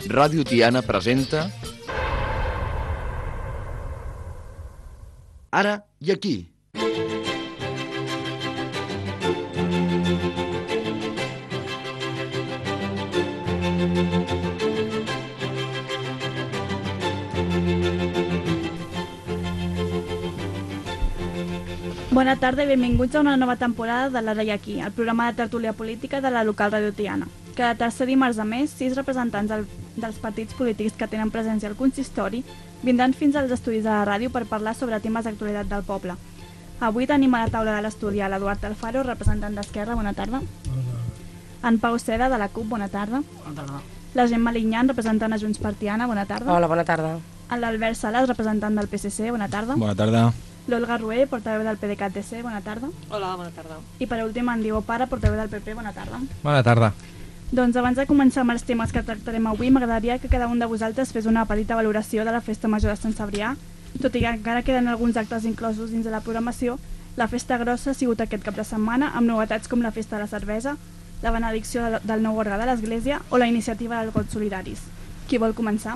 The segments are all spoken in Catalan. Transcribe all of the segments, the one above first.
Ràdio Tiana presenta Ara i aquí. Bona tarda i benvinguts a una nova temporada de l'Ara i aquí, el programa de tertúlia política de la local Ràdio Tiana. Cada tercer dimarts de mes, 6 representants dels partits polítics que tenen presència al consistori vindran fins als estudis de la ràdio per parlar sobre temes d'actualitat del poble. Avui tenim a la taula de l'estudi l'Eduard Alfaro, representant d'Esquerra, bona tarda. En Pau Seda, de la CUP, bona tarda. Bona tarda. La Gemma Lignán, representant de Junts per Tiana, bona tarda. Hola, bona tarda. L'Albert Sales, representant del PSC, bona tarda. Bona tarda. L'Olga Rué, portaveu del PDeCAT-DC, bona tarda. Hola, bona tarda. I per últim en Diego Pare, portaveu del PP, bona tarda. Bona tarda. Doncs abans de començar amb els temes que tractarem avui, m'agradaria que cada un de vosaltres fes una petita valoració de la Festa Major de Sant Cebrià. Tot i que encara queden alguns actes inclosos dins de la programació, la festa grossa ha sigut aquest cap de setmana amb novetats com la Festa de la Cervesa, la benedicció del nou orgue de l'Església o la iniciativa dels Gots Solidaris. Qui vol començar?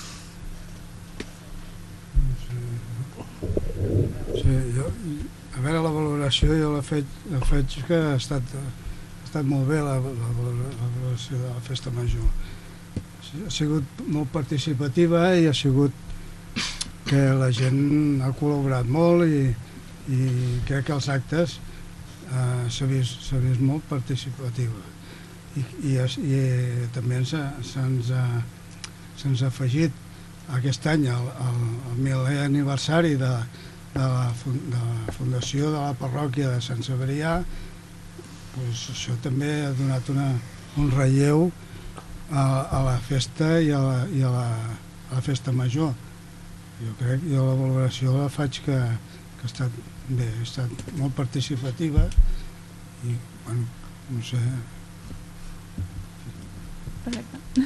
Sí, a veure, la valoració jo la faig que ha estat molt bé la valoració de la Festa Major. Ha sigut molt participativa i ha sigut que la gent ha col·laborat molt i crec que els actes s'ha vist molt participativa. I també se'ns ha afegit aquest any el 1000è aniversari de la fundació de la parròquia de Sant Cebrià. Doncs això també ha donat un relleu a la festa i a la festa major. Jo la valoració la faig que ha estat bé, ha estat molt participativa i, bueno, no sé. Perfecte.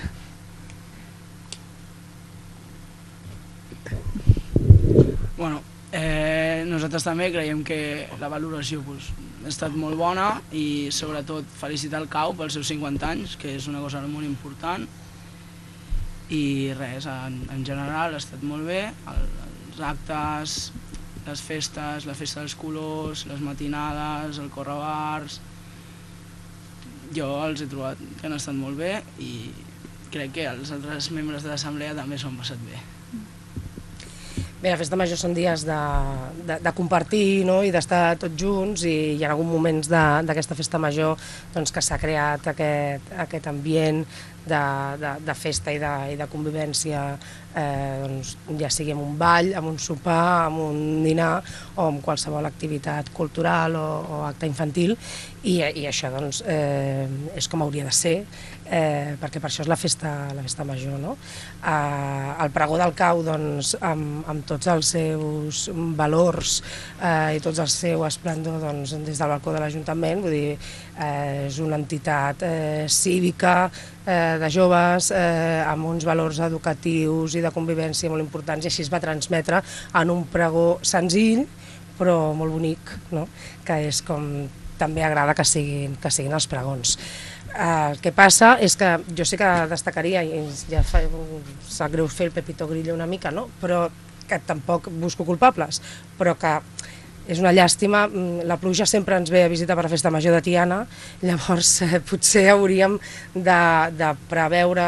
Bueno, nosaltres també creiem que la valoració ha estat molt bona i sobretot felicitar el CAU pels seus 50 anys, que és una cosa molt important. I res, en general ha estat molt bé, els actes, les festes, la festa dels colors, les matinades, el correbars. Jo els he trobat que han estat molt bé i crec que els altres membres de l'assemblea també s'ho han passat bé. Bé, la Festa Major són dies de compartir, no?, i d'estar tots junts, i hi ha hagut moments d'aquesta Festa Major doncs, que s'ha creat aquest ambient de festa i de convivència, doncs, ja sigui amb un ball, amb un sopar, amb un dinar o amb qualsevol activitat cultural o acte infantil, i això doncs, és com hauria de ser, perquè per això és la festa major, no? El pregó del CAU, doncs, amb tots els seus valors i tots el seu esplendor, doncs, des del balcó de l'Ajuntament, vull dir, és una entitat cívica de joves amb uns valors educatius i de convivència molt importants, i així es va transmetre en un pregó senzill però molt bonic, no?, que és com també agrada que siguin els pregons. El que passa és que jo sí que destacaria, i ja sap greu fer el Pepito Grillo una mica, no?, però que tampoc busco culpables, però que és una llàstima, la pluja sempre ens ve a visitar per la Festa Major de Tiana, llavors potser hauríem de preveure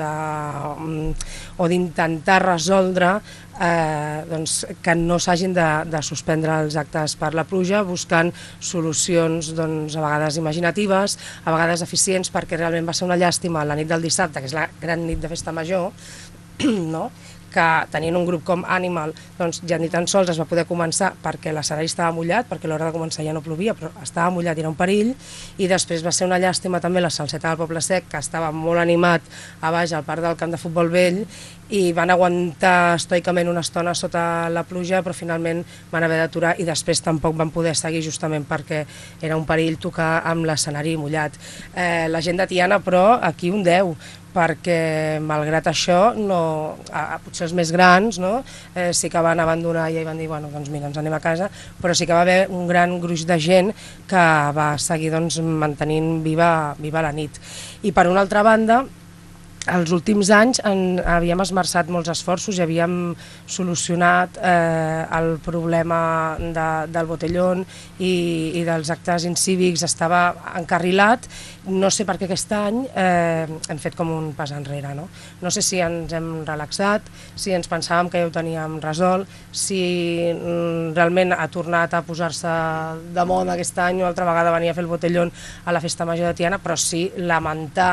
o d'intentar resoldre doncs, que no s'hagin de suspendre els actes per la pluja, buscant solucions doncs, a vegades imaginatives, a vegades eficients, perquè realment va ser una llàstima la nit del dissabte, que és la gran nit de Festa Major, no?, que tenint un grup com Animal doncs ja ni tan sols es va poder començar perquè l'escenari estava mullat, perquè a l'hora de començar ja no plovia, però estava mullat i era un perill, i després va ser una llàstima també la salseta del Poble Sec, que estava molt animat a baix al parc del camp de futbol vell, i van aguantar estoicament una estona sota la pluja, però finalment van haver d'aturar i després tampoc van poder seguir justament perquè era un perill tocar amb l'escenari mullat. La gent de Tiana, però, aquí un 10, perquè malgrat això, potser els més grans sí que van abandonar i van dir, bueno, doncs mira, ens anem a casa, però sí que va haver un gran gruix de gent que va seguir mantenint viva la nit. I per una altra banda, els últims anys havíem esmerçat molts esforços i havíem solucionat el problema del botellón i dels actes incívics, estava encarrilat. No sé per què aquest any hem fet com un pas enrere. No sé si ens hem relaxat, si ens pensàvem que ja ho teníem resolt, si realment ha tornat a posar-se de moda aquest any o altra vegada venir a fer el botellón a la Festa Major de Tiana, però sí lamentar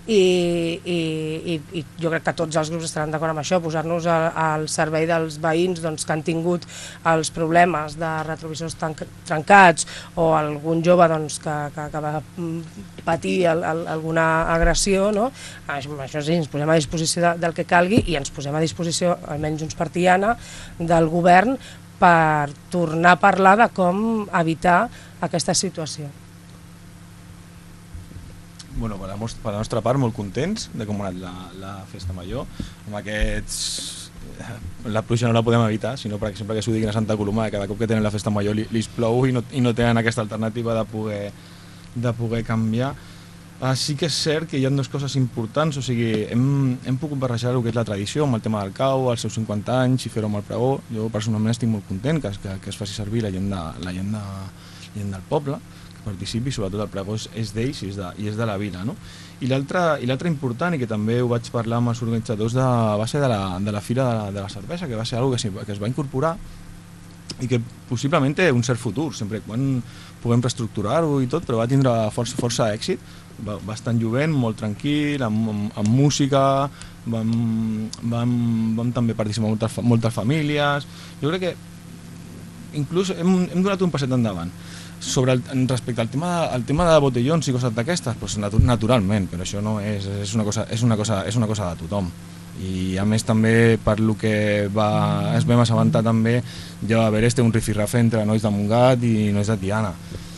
i jo crec que tots els grups estaran d'acord amb això, posar-nos al servei dels veïns que han tingut els problemes de retrovisors trencats o algun jove que va patir alguna agressió. Això sí, ens posem a disposició del que calgui i ens posem a disposició, almenys Junts per Tiana, del govern per tornar a parlar de com evitar aquesta situació. Bueno, per la nostra part, molt contents de com ha anat la Festa Major. Amb aquests... La pluja no la podem evitar, sinó per exemple que s'ho diguin a Santa Coloma, que cada cop que tenen la Festa Major li plou i no tenen aquesta alternativa de poder canviar. Sí que és cert que hi ha dues coses importants, o sigui, hem pogut barrejar el que és la tradició amb el tema del cau, els seus 50 anys i fer-ho amb el pregó. Jo personalment estic molt content que es faci servir la gent del poble, participi, sobretot el pregó és d'ells i és de la vila, no? I l'altre important, i que també ho vaig parlar amb els organitzadors, va ser de la Fira de la Cervesa, que va ser una cosa que es va incorporar i que possiblement té un cert futur, sempre quan puguem reestructurar-ho i tot, però va tindre força èxit, bastant jovent, molt tranquil, amb música, vam també participar moltes famílies. Jo crec que inclús hem donat un passet endavant. Respecte al tema de botellons i coses d'aquestes, doncs naturalment, però això no és una cosa de tothom. I a més també per lo que es vam assabentar també ja va haver un rifirrafe entre nois de Montgat i nois de Tiana.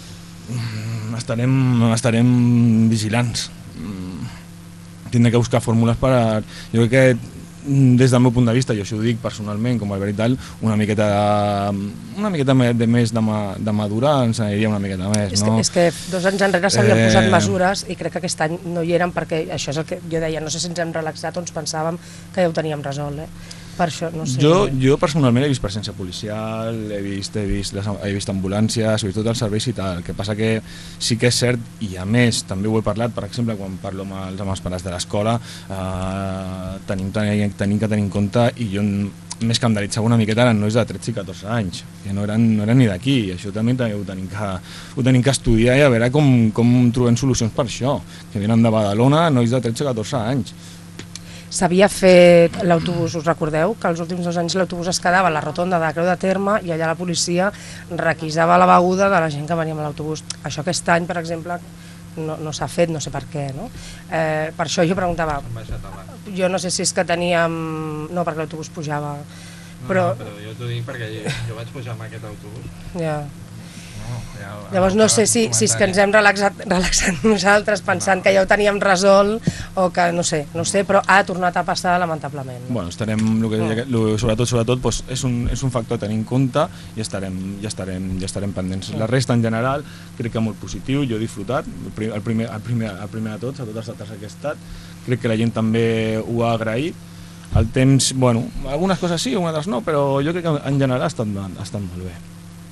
Estarem vigilants. Tindrem que buscar fórmules per... Jo crec que des del meu punt de vista, jo això ho dic personalment com a Albert i tal, una miqueta més de madurar ens aniria una miqueta més, no? És que 2 anys enrere s'havien posat mesures i crec que aquest any no hi eren, perquè això és el que jo deia, no sé si ens hem relaxat o ens pensàvem que ja ho teníem resolt, Per això, no sé. Jo personalment he vist presència policial, he vist ambulàncies, he vist tots els serveis i tal. El que passa que sí que és cert, i a més també ho he parlat, per exemple, quan parlo amb els pares de l'escola, tenim que tenir en compte, i jo més que escandalitzava una miqueta eren nois de 13 i 14 anys, que no eren ni d'aquí. Això també ho tenim que estudiar i a veure com trobem solucions per això, que venen de Badalona, nois de 13 i 14 anys. S'havia fet l'autobús, us recordeu? Que els últims 2 anys l'autobús es quedava a la rotonda de la Creu de Terme i allà la policia requisava la beguda de la gent que venia amb l'autobús. Això aquest any, per exemple, no s'ha fet, no sé per què, no? Per això jo preguntava, jo no sé si és que teníem... No, perquè l'autobús pujava. Però jo t'ho dic perquè jo vaig pujar amb aquest autobús. Ja. Llavors no sé si és que ens hem relaxat nosaltres pensant que ja ho teníem resolt o que no sé, però ha tornat a passar lamentablement. Bueno, sobretot és un factor a tenir en compte i estarem pendents. La resta en general crec que molt positiu, jo he disfrutat, el primer de tots, a tots els altres que he estat, crec que la gent també ho ha agraït. El temps, bueno, algunes coses sí, algunes no, però jo crec que en general ha estat molt bé.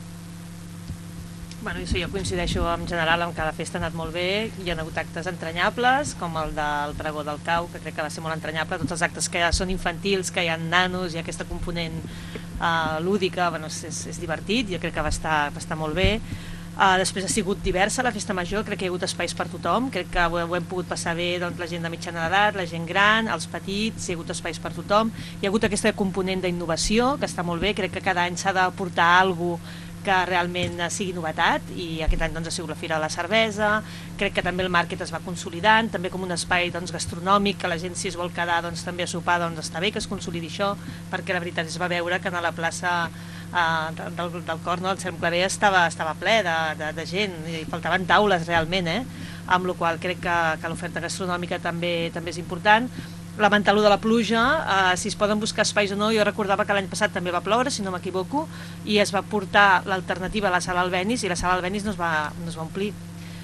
Bueno, jo coincideixo en general amb que la festa ha anat molt bé, hi ha hagut actes entranyables, com el del pregó del cau, que crec que va ser molt entranyable, tots els actes que són infantils, que hi ha nanos, hi ha aquesta component lúdica, bueno, és divertit, jo crec que va estar molt bé. Després ha sigut diversa la festa major, crec que hi ha hagut espais per tothom, crec que ho hem pogut passar bé, doncs, la gent de mitjana edat, la gent gran, els petits, hi ha hagut espais per tothom, hi ha hagut aquesta component d'innovació, que està molt bé, crec que cada any s'ha d'aportar alguna cosa que realment sigui novetat, i aquest any doncs, ha sigut la Fira de la Cervesa. Crec que també el màrquet es va consolidant, també com un espai doncs, gastronòmic, que la gent si es vol quedar doncs, també a sopar, doncs, està bé que es consolidi això, perquè la veritat es va veure que a la plaça del Cor, el Cercle B, estava ple de gent, i faltaven taules realment, amb la qual crec que l'oferta gastronòmica també és important. Lamentar lo de la pluja, si es poden buscar espais o no. Jo recordava que l'any passat també va ploure, si no m'equivoco, i es va portar l'alternativa a la sala Albéniz, i la sala Albéniz no es va omplir.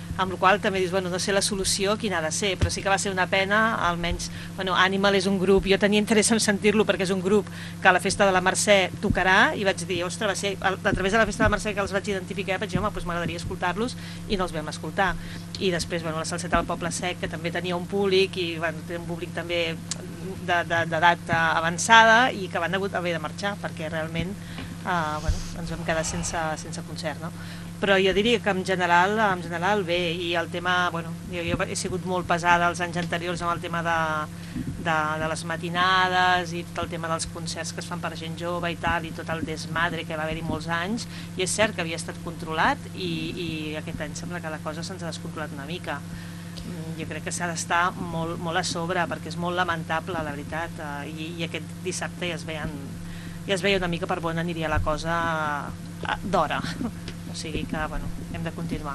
amb la qual també dius, bueno, no sé la solució quina ha de ser, però sí que va ser una pena, almenys, bueno, Animal és un grup, jo tenia interès en sentir-lo perquè és un grup que a la festa de la Mercè tocarà, i vaig dir, ostres, va ser a través de la festa de la Mercè que els vaig identificar, vaig dir, home, doncs m'agradaria escoltar-los, i no els vam escoltar. I després, bueno, la Salseta del Poble Sec, que també tenia un públic, i bueno, té un públic també d'edat avançada, i que van haver de marxar, perquè realment bueno, ens vam quedar sense concert, no? Però jo diria que en general bé, i el tema, bueno, jo he sigut molt pesada els anys anteriors amb el tema de les matinades i tot el tema dels concerts que es fan per gent jove i tal, i tot el desmadre que va haver-hi molts anys, i és cert que havia estat controlat, i aquest any sembla que la cosa se'ns ha descontrolat una mica. Jo crec que s'ha d'estar molt a sobre, perquè és molt lamentable, la veritat, i aquest dissabte ja es veia una mica per on aniria la cosa d'hora. O sigui que, bueno, hem de continuar.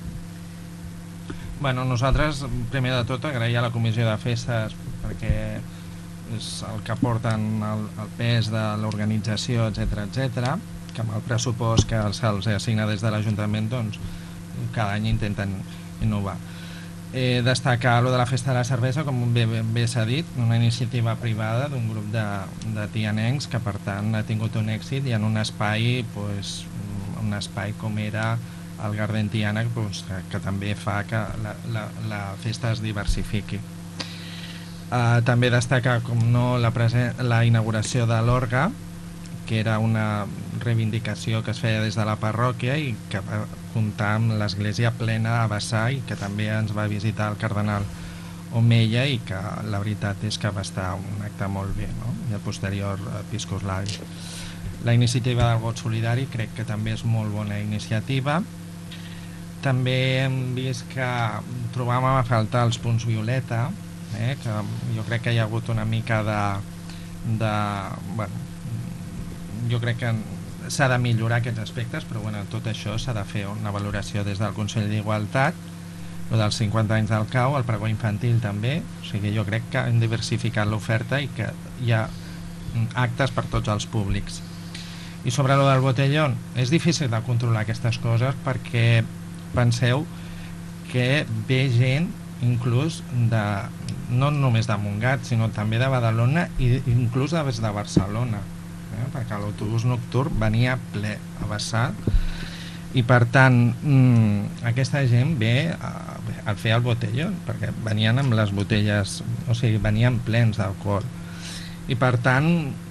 Bueno, nosaltres, primer de tot, agrair a la Comissió de Festes, perquè és el que porten el pes de l'organització, etc, que amb el pressupost que se'ls assigna des de l'Ajuntament, doncs, cada any intenten innovar. Destacar lo de la Festa de la Cervesa, com bé s'ha dit, una iniciativa privada d'un grup de tianencs que, per tant, ha tingut un èxit, i en un espai, un espai com era el Garden Tiana, que també fa que la festa es diversifiqui. També destacar, com no, la inauguració de l'Orga, que era una reivindicació que es feia des de la parròquia i que va comptar amb l'església plena a vessar, i que també ens va visitar el cardenal Omeia, i que la veritat és que va estar un acte molt bé, no? I el posterior episcoslavi. La iniciativa del vot solidari crec que també és molt bona iniciativa. També hem vist que trobàvem a faltar els punts violeta, que jo crec que hi ha hagut una mica bueno, jo crec que s'ha de millorar aquests aspectes, però bueno, tot això s'ha de fer una valoració des del Consell d'Igualtat, o dels 50 anys del CAU, el pregó infantil també, o sigui, jo crec que hem diversificat l'oferta i que hi ha actes per tots els públics. I sobre lo del botellón, és difícil de controlar aquestes coses, perquè penseu que ve gent inclús no només de Montgat, sinó també de Badalona, i inclús des de Barcelona, perquè l'autobús nocturn venia ple a vessar, i per tant aquesta gent ve a fer el botellón, perquè venien amb les botelles, o sigui, venien plens d'alcohol, i per tant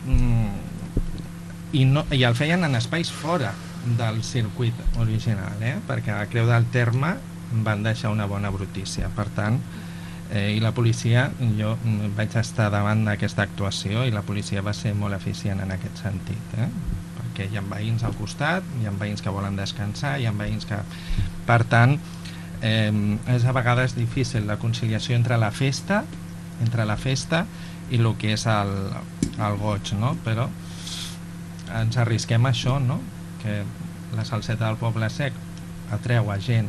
i el feien en espais fora del circuit original, perquè a Creu del Terme van deixar una bona brutícia. Per tant, i la policia, jo vaig estar davant d'aquesta actuació, i la policia va ser molt eficient en aquest sentit, perquè hi ha veïns al costat, hi ha veïns que volen descansar, hi ha veïns que... Per tant, és a vegades difícil la conciliació entre la festa i el que és el goig, no? Però ens arrisquem a això, no? Que la Salseta del Poble Sec atreu a gent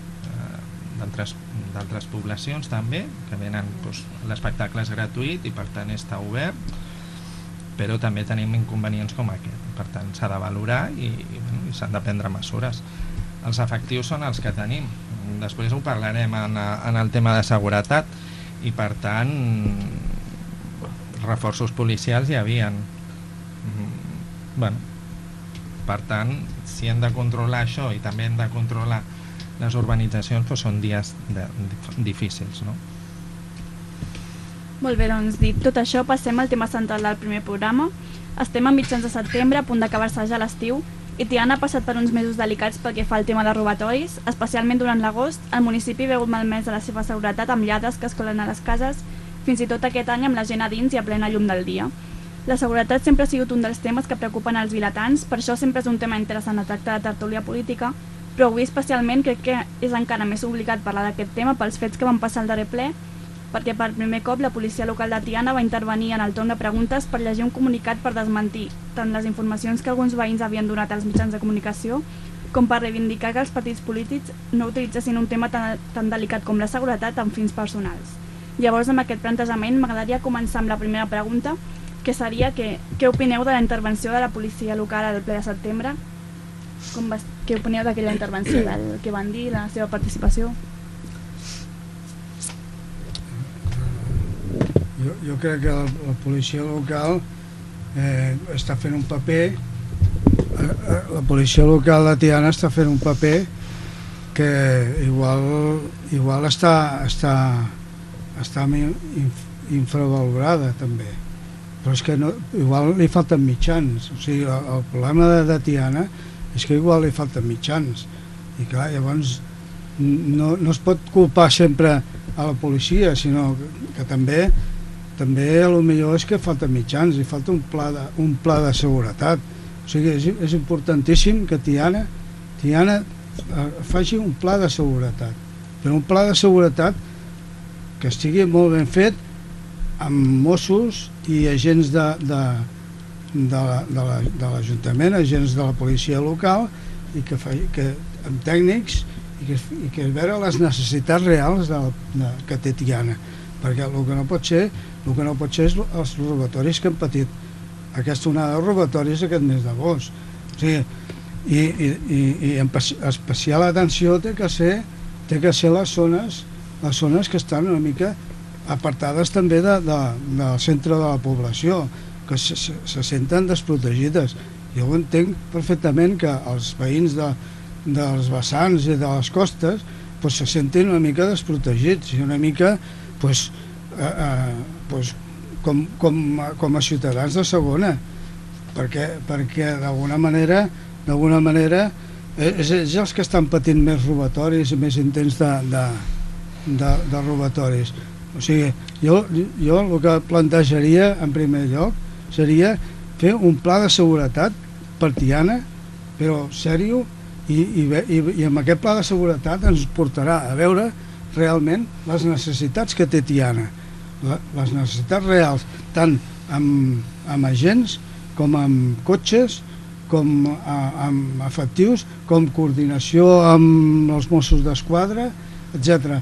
d'altres poblacions també, que venen, l'espectacle és gratuït i per tant està obert, però també tenim inconvenients com aquest, per tant s'ha de valorar i s'han de prendre mesures. Els efectius són els que tenim, després ho parlarem en el tema de seguretat, i per tant reforços policials hi havien. Per tant, si hem de controlar això i també hem de controlar les urbanitzacions, són dies difícils, no? Molt bé, doncs dit tot això, passem al tema central del primer programa. Estem a mitjans de setembre, a punt d'acabar-se ja l'estiu, i Tiana ha passat per uns mesos delicats pel que fa al tema de robatoris. Especialment durant l'agost, el municipi veu malmesa la seva seguretat amb lladres que es colen a les cases, fins i tot aquest any amb la gent a dins i a plena llum del dia. La seguretat sempre ha sigut un dels temes que preocupen els vilatans, per això sempre és un tema interessant a tractar de tertúlia política, però avui especialment crec que és encara més obligat parlar d'aquest tema pels fets que van passar al darrer ple, perquè per primer cop la policia local de Tiana va intervenir en el torn de preguntes per llegir un comunicat per desmentir tant les informacions que alguns veïns havien donat als mitjans de comunicació, com per reivindicar que els partits polítics no utilitzessin un tema tan delicat com la seguretat amb fins personals. Llavors, amb aquest plantejament, m'agradaria començar amb la primera pregunta, que seria què opineu de la intervenció de la policia local al ple de setembre? Què opiníeu d'aquella intervenció, del que van dir, la seva participació? Jo crec que la policia local està fent un paper, la policia local de Tiana està fent un paper que igual està infravalorada també, però és que igual li falten mitjans. O sigui, el problema de Tiana és que igual li falten mitjans i clar, llavors no es pot culpar sempre a la policia, sinó que també a lo millor és que falten mitjans i falta un pla de seguretat. O sigui, és importantíssim que Tiana faci un pla de seguretat, però un pla de seguretat que estigui molt ben fet amb Mossos i agents de l'Ajuntament, agents de la policia local i amb tècnics i que veure les necessitats reals que té Tiana, perquè el que no pot ser és els robatoris que han patit aquesta onada de robatoris aquest mes d'agost. O sigui, i especial atenció té que ser les zones que estan una mica apartades també del centre de la població, que se senten desprotegides. Jo ho entenc perfectament que els veïns dels vessants i de les costes se sentin una mica desprotegits i una mica com a ciutadans de segona, perquè d'alguna manera és els que estan patint més robatoris i més intents de robatoris. O sigui, jo el que plantejaria en primer lloc seria fer un pla de seguretat per Tiana, però sèrio, i amb aquest pla de seguretat ens portarà a veure realment les necessitats que té Tiana, les necessitats reals, tant amb agents com amb cotxes, com amb efectius, com coordinació amb els Mossos d'Esquadra, etc.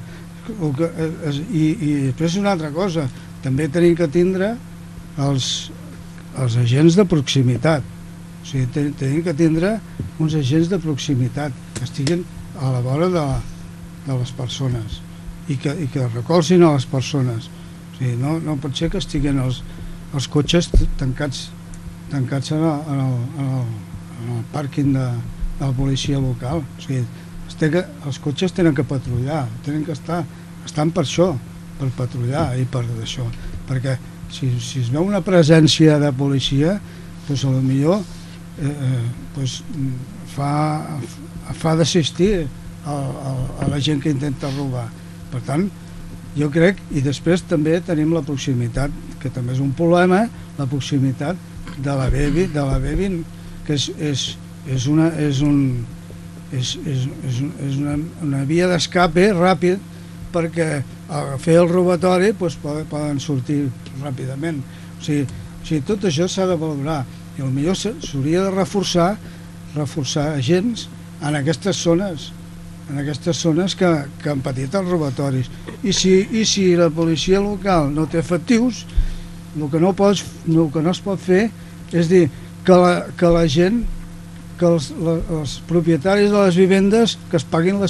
I després una altra cosa, també tenim que tindre els agents de proximitat. O sigui, tenim que tindre uns agents de proximitat que estiguin a la vora de les persones i que recolzin a les persones. O sigui, no pot ser que estiguin els cotxes tancats en el pàrquing de la policia local. O sigui, els cotxes tenen que patrullar, estan per això, per patrullar i per això, perquè si es veu una presència de policia, doncs potser fa desistir a la gent que intenta robar. Per tant, jo crec, i després també tenim la proximitat, que també és un problema, la proximitat de la B20, que és una via d'escape ràpid, perquè a fer el robatori poden sortir ràpidament. O sigui, tot això s'ha de valorar i potser s'hauria de reforçar agents en aquestes zones que han patit els robatoris. I si la policia local no té efectius, el que no es pot fer és dir que la gent, que els propietaris de les vivendes que es paguin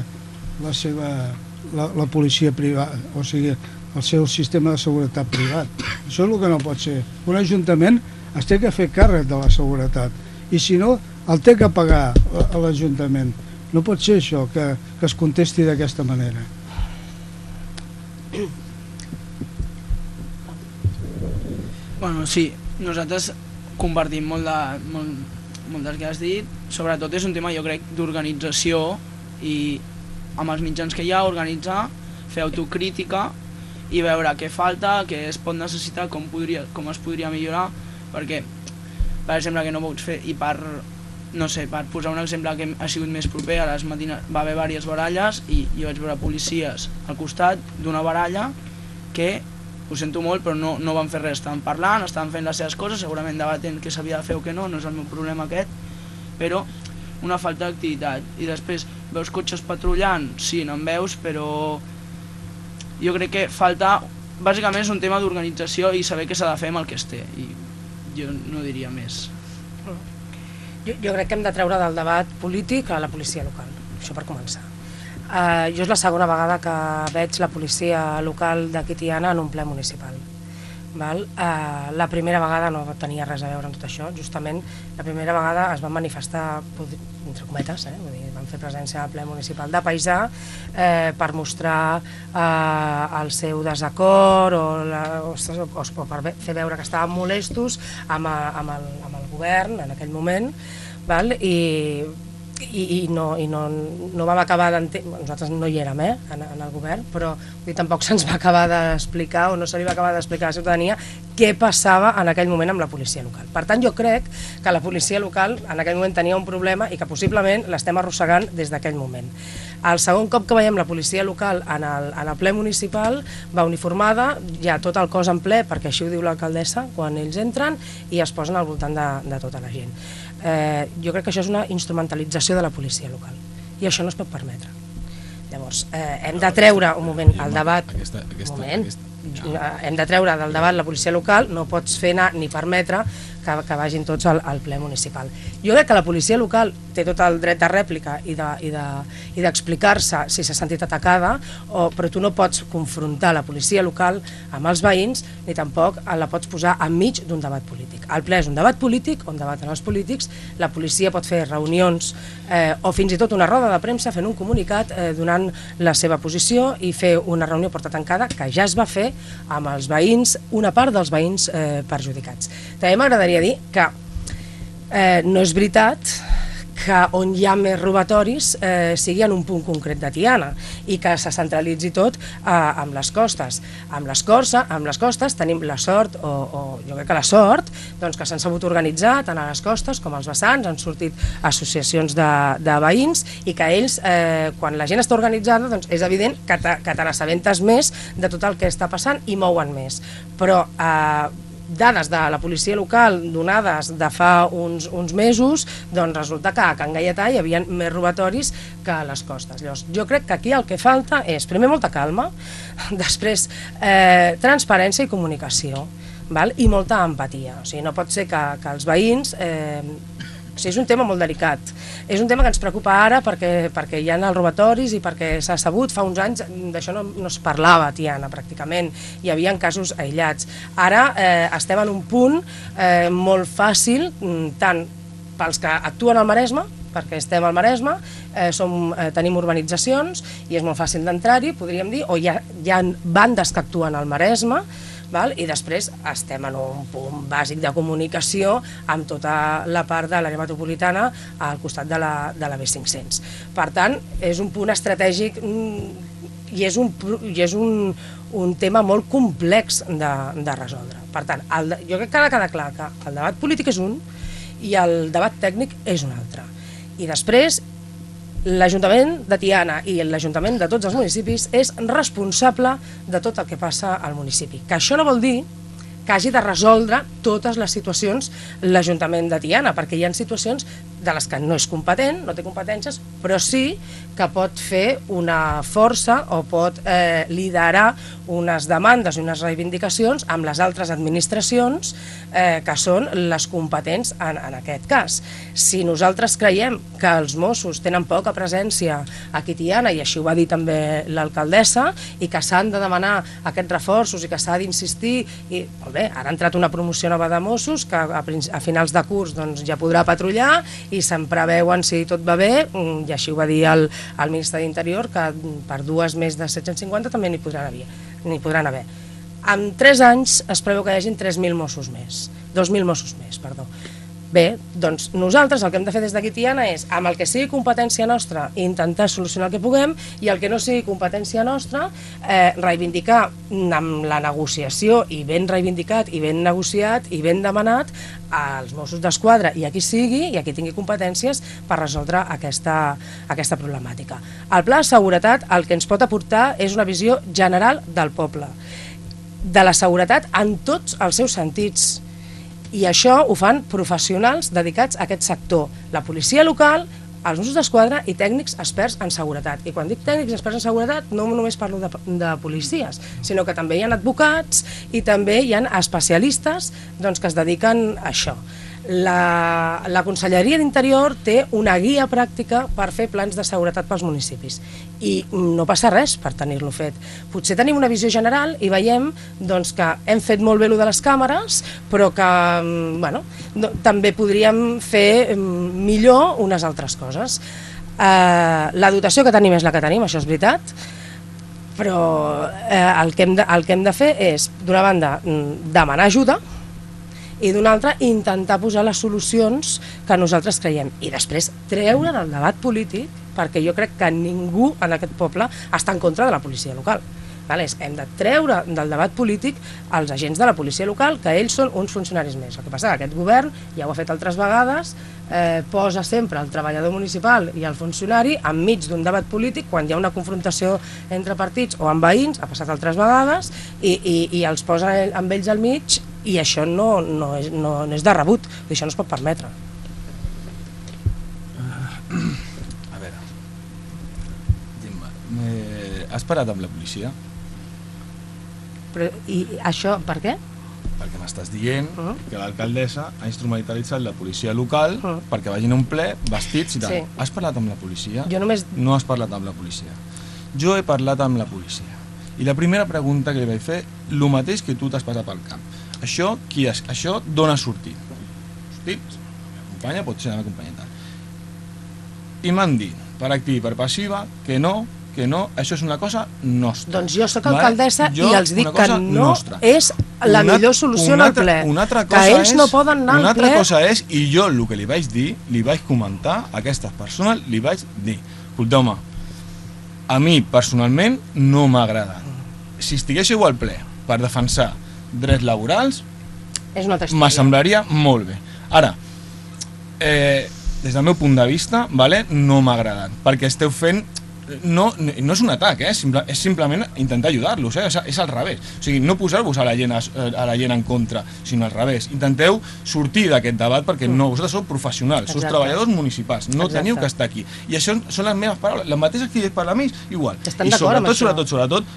la policia privada, o sigui, el seu sistema de seguretat privat. Això és el que no pot ser. Un ajuntament es té que fer càrrec de la seguretat i si no, el té que pagar a l'Ajuntament. No pot ser això, que es contesti d'aquesta manera. Bueno, sí, nosaltres compartim molt del que has dit. Sobretot és un tema, jo crec, d'organització i amb els mitjans que hi ha, organitzar, fer autocrítica i veure què falta, què es pot necessitar, com es podria millorar, perquè, per exemple, que no pots fer, i per posar un exemple que ha sigut més proper, a les matines va haver diverses baralles i jo vaig veure policies al costat d'una baralla que, ho sento molt, però no van fer res, estaven parlant, estaven fent les seves coses, segurament debatent què s'havia de fer o què no és el meu problema aquest, però una falta d'activitat. I després veus cotxes patrullant, sí, no en veus, però jo crec que falta, bàsicament és un tema d'organització i saber què s'ha de fer amb el que es té, i jo no diria més. Jo crec que hem de treure del debat polític a la policia local, això per començar. Jo és la segona vegada que veig la policia local d'aquí Tiana en un ple municipal. La primera vegada no tenia res a veure amb tot això, justament la primera vegada es van manifestar, entre cometes, van fer presència al ple municipal de Paisà per mostrar el seu desacord o per fer veure que estaven molestos amb el govern en aquell moment, i no vam acabar d'entendre, nosaltres no hi érem en el govern, però tampoc se'ns va acabar d'explicar o no se li va acabar d'explicar a la ciutadania què passava en aquell moment amb la policia local. Per tant, jo crec que la policia local en aquell moment tenia un problema i que possiblement l'estem arrossegant des d'aquell moment. El segon cop que veiem la policia local en el ple municipal va uniformada, hi ha tot el cos en ple, perquè així ho diu l'alcaldessa quan ells entren, i es posen al voltant de tota la gent. Jo crec que això és una instrumentalització de la policia local i això no es pot permetre. Llavors, hem de treure un moment el debat, hem de treure del debat la policia local, no pots fer anar ni permetre que vagin tots al ple municipal. Jo crec que la policia local té tot el dret de rèplica i d'explicar-se si s'ha sentit atacada, però tu no pots confrontar la policia local amb els veïns ni tampoc la pots posar enmig d'un debat polític. El ple és un debat polític on debaten els polítics, la policia pot fer reunions o fins i tot una roda de premsa fent un comunicat donant la seva posició i fer una reunió porta tancada que ja es va fer amb els veïns, una part dels veïns perjudicats. També m'agradaria dir que no és veritat que on hi ha més robatoris sigui en un punt concret de Tiana i que se centralitzi tot amb les costes. Amb les costes tenim la sort, o jo crec que la sort, que s'han sabut organitzar tant a les costes com als vessants, han sortit associacions de veïns i que ells, quan la gent està organitzada, és evident que te n'assabentes més de tot el que està passant i mouen més. Però dades de la policia local donades de fa uns mesos, doncs resulta que a Can Gaietà hi havia més robatoris que a les costes. Llavors, jo crec que aquí el que falta és, primer, molta calma, després, transparència i comunicació, i molta empatia. O sigui, no pot ser que els veïns... És un tema molt delicat, és un tema que ens preocupa ara perquè hi ha els robatoris i perquè s'ha sabut, fa uns anys d'això no es parlava a Tiana pràcticament, hi havia casos aïllats. Ara estem en un punt molt fàcil, tant pels que actuen al Maresme, perquè estem al Maresme, tenim urbanitzacions i és molt fàcil d'entrar-hi, podríem dir, o hi ha bandes que actuen al Maresme, i després estem en un punt bàsic de comunicació amb tota la part de l'àrea metropolitana al costat de la B500. Per tant, és un punt estratègic i és un tema molt complex de resoldre. Per tant, jo crec que ha de quedar clar que el debat polític és un i el debat tècnic és un altre. I després, l'Ajuntament de Tiana i l'Ajuntament de tots els municipis és responsable de tot el que passa al municipi. Que això no vol dir que hagi de resoldre totes les situacions l'Ajuntament de Tiana, perquè hi ha situacions de les que no és competent, no té competències, però sí que pot fer una força o pot liderar unes demandes i unes reivindicacions amb les altres administracions que són les competents en aquest cas. Si nosaltres creiem que els Mossos tenen poca presència aquí a Tiana, i així ho va dir també l'alcaldessa, i que s'han de demanar aquests reforços i que s'ha d'insistir, i molt bé, ara ha entrat una promoció nova de Mossos que a finals de curs ja podrà patrullar i se'n preveuen, si tot va bé, i així ho va dir el ministre d'Interior, que per dues més de 750 també n'hi podran haver. En 3 anys es preveu que hi hagin 3.000 Mossos més, 2.000 Mossos més, perdó. Bé, doncs nosaltres el que hem de fer des d'aquí Tiana és, amb el que sigui competència nostra, intentar solucionar el que puguem, i el que no sigui competència nostra, reivindicar amb la negociació, i ben reivindicat, i ben negociat, i ben demanat, als Mossos d'Esquadra, i a qui sigui, i a qui tingui competències, per resoldre aquesta problemàtica. El pla de seguretat el que ens pot aportar és una visió general del poble, de la seguretat en tots els seus sentits, i això ho fan professionals dedicats a aquest sector, la policia local, els Mossos d'Esquadra i tècnics experts en seguretat. I quan dic tècnics experts en seguretat no només parlo de policies, sinó que també hi ha advocats i també hi ha especialistes que es dediquen a això. La Conselleria d'Interior té una guia pràctica per fer plans de seguretat pels municipis i no passa res per tenir-lo fet. Potser tenim una visió general i veiem doncs, que hem fet molt bé lo de les càmeres, però que també podríem fer millor unes altres coses. La dotació que tenim és la que tenim, això és veritat, però el que hem de fer és, d'una banda, demanar ajuda, i d'una altra, intentar posar les solucions que nosaltres creiem. I després treure del debat polític, perquè jo crec que ningú en aquest poble està en contra de la policia local. Hem de treure del debat polític els agents de la policia local, que ells són uns funcionaris més. El que passa és que aquest govern, ja ho ha fet altres vegades, posa sempre el treballador municipal i el funcionari enmig d'un debat polític quan hi ha una confrontació entre partits o amb veïns, ha passat altres vegades, i els posa amb ells al mig, i això no és de rebut, això no es pot permetre. A veure, has parat amb la policia? I això per què? Perquè m'estàs dient que l'alcaldessa ha instrumentalitzat la policia local perquè vagin a un ple vestits i tal. Has parlat amb la policia? No has parlat amb la policia. Jo he parlat amb la policia. I la primera pregunta que li vaig fer, el mateix que tu t'has passat pel camp. Això d'on ha sortit? La meva companya pot ser la meva companya. I m'han dit, per activa i per passiva, que no, això és una cosa nostra. Doncs jo soc alcaldessa i els dic que no és la millor solució al ple, que ells no poden anar al ple. Una altra cosa és, i jo el que li vaig dir, li vaig comentar a aquestes persones, li vaig dir, escolteu-me, a mi personalment no m'agrada. Si estiguéssiu al ple per defensar drets laborals, me semblaria molt bé. Ara, des del meu punt de vista, no m'ha agradat, perquè esteu fent... No és un atac, és simplement intentar ajudar-los, és al revés. O sigui, no posar-vos a la gent en contra, sinó al revés. Intenteu sortir d'aquest debat perquè vosaltres sou professionals, sou treballadors municipals, no teniu que estar aquí. I això són les meves paraules, les mateixes que per a mi, igual. I sobretot,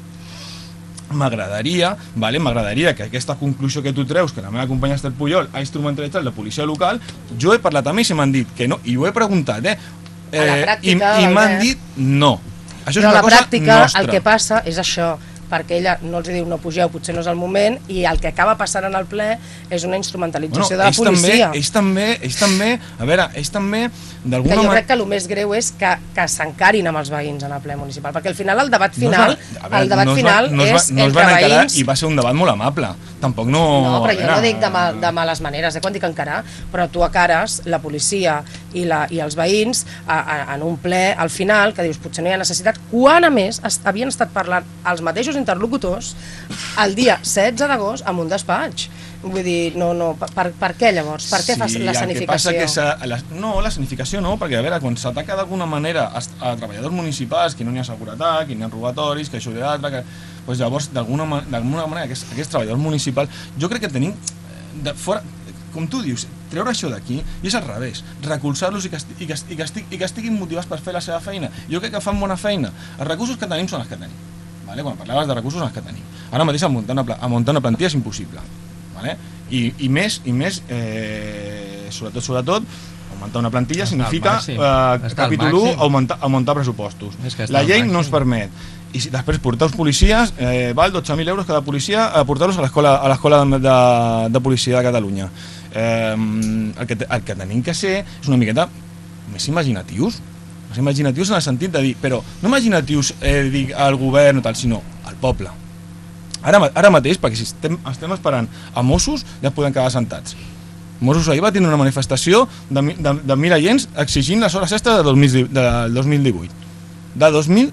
m'agradaria que aquesta conclusió que tu treus, que la meva companya Esther Pujol ha instrumentalitzat la policia local, jo he parlat amb ells i m'han dit que no, i ho he preguntat, i m'han dit no. Això és una cosa nostra. Però a la pràctica el que passa és això, perquè ella no els diu no pugeu, potser no és el moment, i el que acaba passant en el ple és una instrumentalització de la policia. Ells també, d'alguna manera... Jo crec que el més greu és que s'encarin amb els veïns en el ple municipal, perquè al final el debat final és entre veïns... I va ser un debat molt amable, tampoc no... No, però jo no dic de males maneres, quan dic encarar, però tu acares la policia i els veïns en un ple al final, que dius potser no hi ha necessitat, quan a més havien estat parlant els mateixos interlocutors el dia 16 d'agost en un despatx. Vull dir, per què llavors? Per què fas la escenificació? No, la escenificació no, perquè a veure, quan s'ataca d'alguna manera a treballadors municipals, que no n'hi ha seguretat, que n'hi ha robatoris, que això i l'altre, llavors d'alguna manera aquests treballadors municipals, jo crec que tenim fora, com tu dius, treure això d'aquí i és al revés, recolzar-los i que estiguin motivats per fer la seva feina. Jo crec que fan bona feina. Els recursos que tenim són els que tenim. Quan parlaves de recursos els que tenim. Ara mateix a muntar una plantilla és impossible. I més, sobretot, augmentar una plantilla significa, capítol 1, augmentar pressupostos. La llei no ens permet. I després portar els policies, val 12.000 euros cada policia, a portar-los a l'escola de policia de Catalunya. El que tenim que ser és una miqueta més imaginatius. Imaginatius en el sentit de dir, però no imaginatius al govern o tal, sinó al poble. Ara mateix, perquè si estem esperant a Mossos, ja podem quedar sentats. Mossos ahir va tenir una manifestació de 1.000 agents exigint les hores extres del 2018. De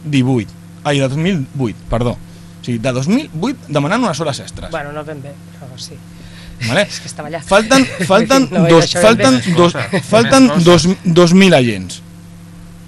2008, perdó. O sigui, de 2008 demanant unes hores extres. Bueno, no ben bé, però sí. És que estava allà. Falten 2.000 agents.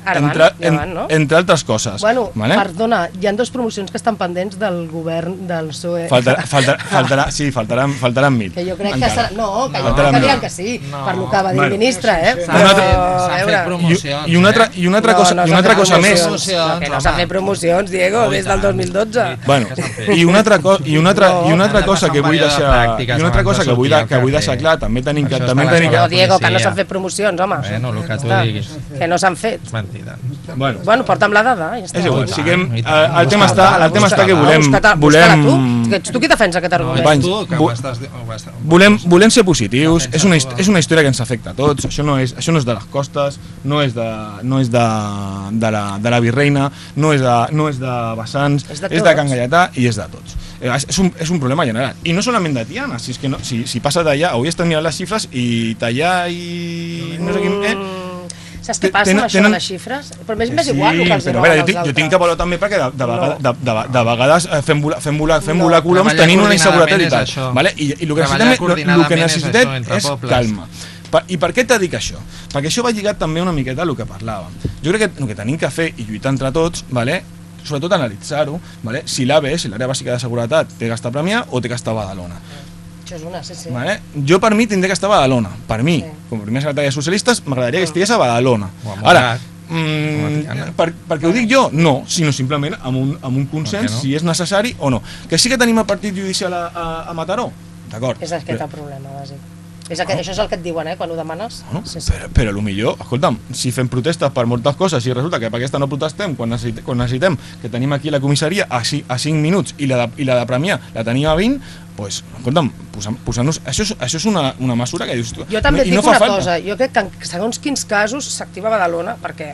Ara van, no? Entre altres coses. Bueno, vale? Perdona, hi ha 2 promocions que estan pendents del govern del PSOE. Faltaran 1.000. Que jo crec que serà... No, que jo crec que diran que sí, per lo que va dir el ministre, S'han fet promocions. I una altra cosa més. Que no s'han fet promocions, Diego, des del 2012. Bueno, i una altra cosa que vull deixar... I una altra cosa que vull deixar clar, també tenim que... No, Diego, que no s'han fet promocions, home. Bueno, el que tu diguis. Que no s'han fet. Mentida. Bueno, porta'm la dada. Ja està. És igual, el tema està que volem... Tu qui defensa aquest argument? Volem ser positius, és una història que ens afecta a tots, això no és de les costes, no és de la Virreina, no és de Bassans, és de Can Galletà i és de tots. És un problema general. I no solament de Tiana, si passa d'allà, avui estem mirant les xifres i Tallà i no sé quin... Saps què passa amb això de les xifres? Però m'és igual el que els diuen els altres. Jo tinc que valorar també perquè de vegades fem volar coloms tenint una inseguretat i tal. I el que necessitem és calma. I per què t'he dit això? Perquè això va lligat també una miqueta al que parlàvem. Jo crec que el que tenim que fer i lluitar entre tots, sobretot analitzar-ho, si l'ABE, si l'àrea bàsica de seguretat, té que estar a Premià o té que estar a Badalona. Això és una, sí. Jo per mi tindria que estar a Badalona. Per mi, com a primer secretari de socialistes, m'agradaria que estigués a Badalona. Ara, perquè ho dic jo? No, sinó simplement amb un consens, si és necessari o no. Que sí que tenim el partit judicial a Mataró, d'acord. És aquest el problema, bàsic. Això és el que et diuen, quan ho demanes. Però potser, escolta'm, si fem protestes per moltes coses i resulta que per aquesta no protestem quan necessitem que tenim aquí la comissaria a 5 minuts i la de Premià la tenim a 20, doncs, escolta'm, posant-nos... Això és una mesura que dius... Jo també et dic una cosa, jo crec que en segons quins casos s'activa Badalona perquè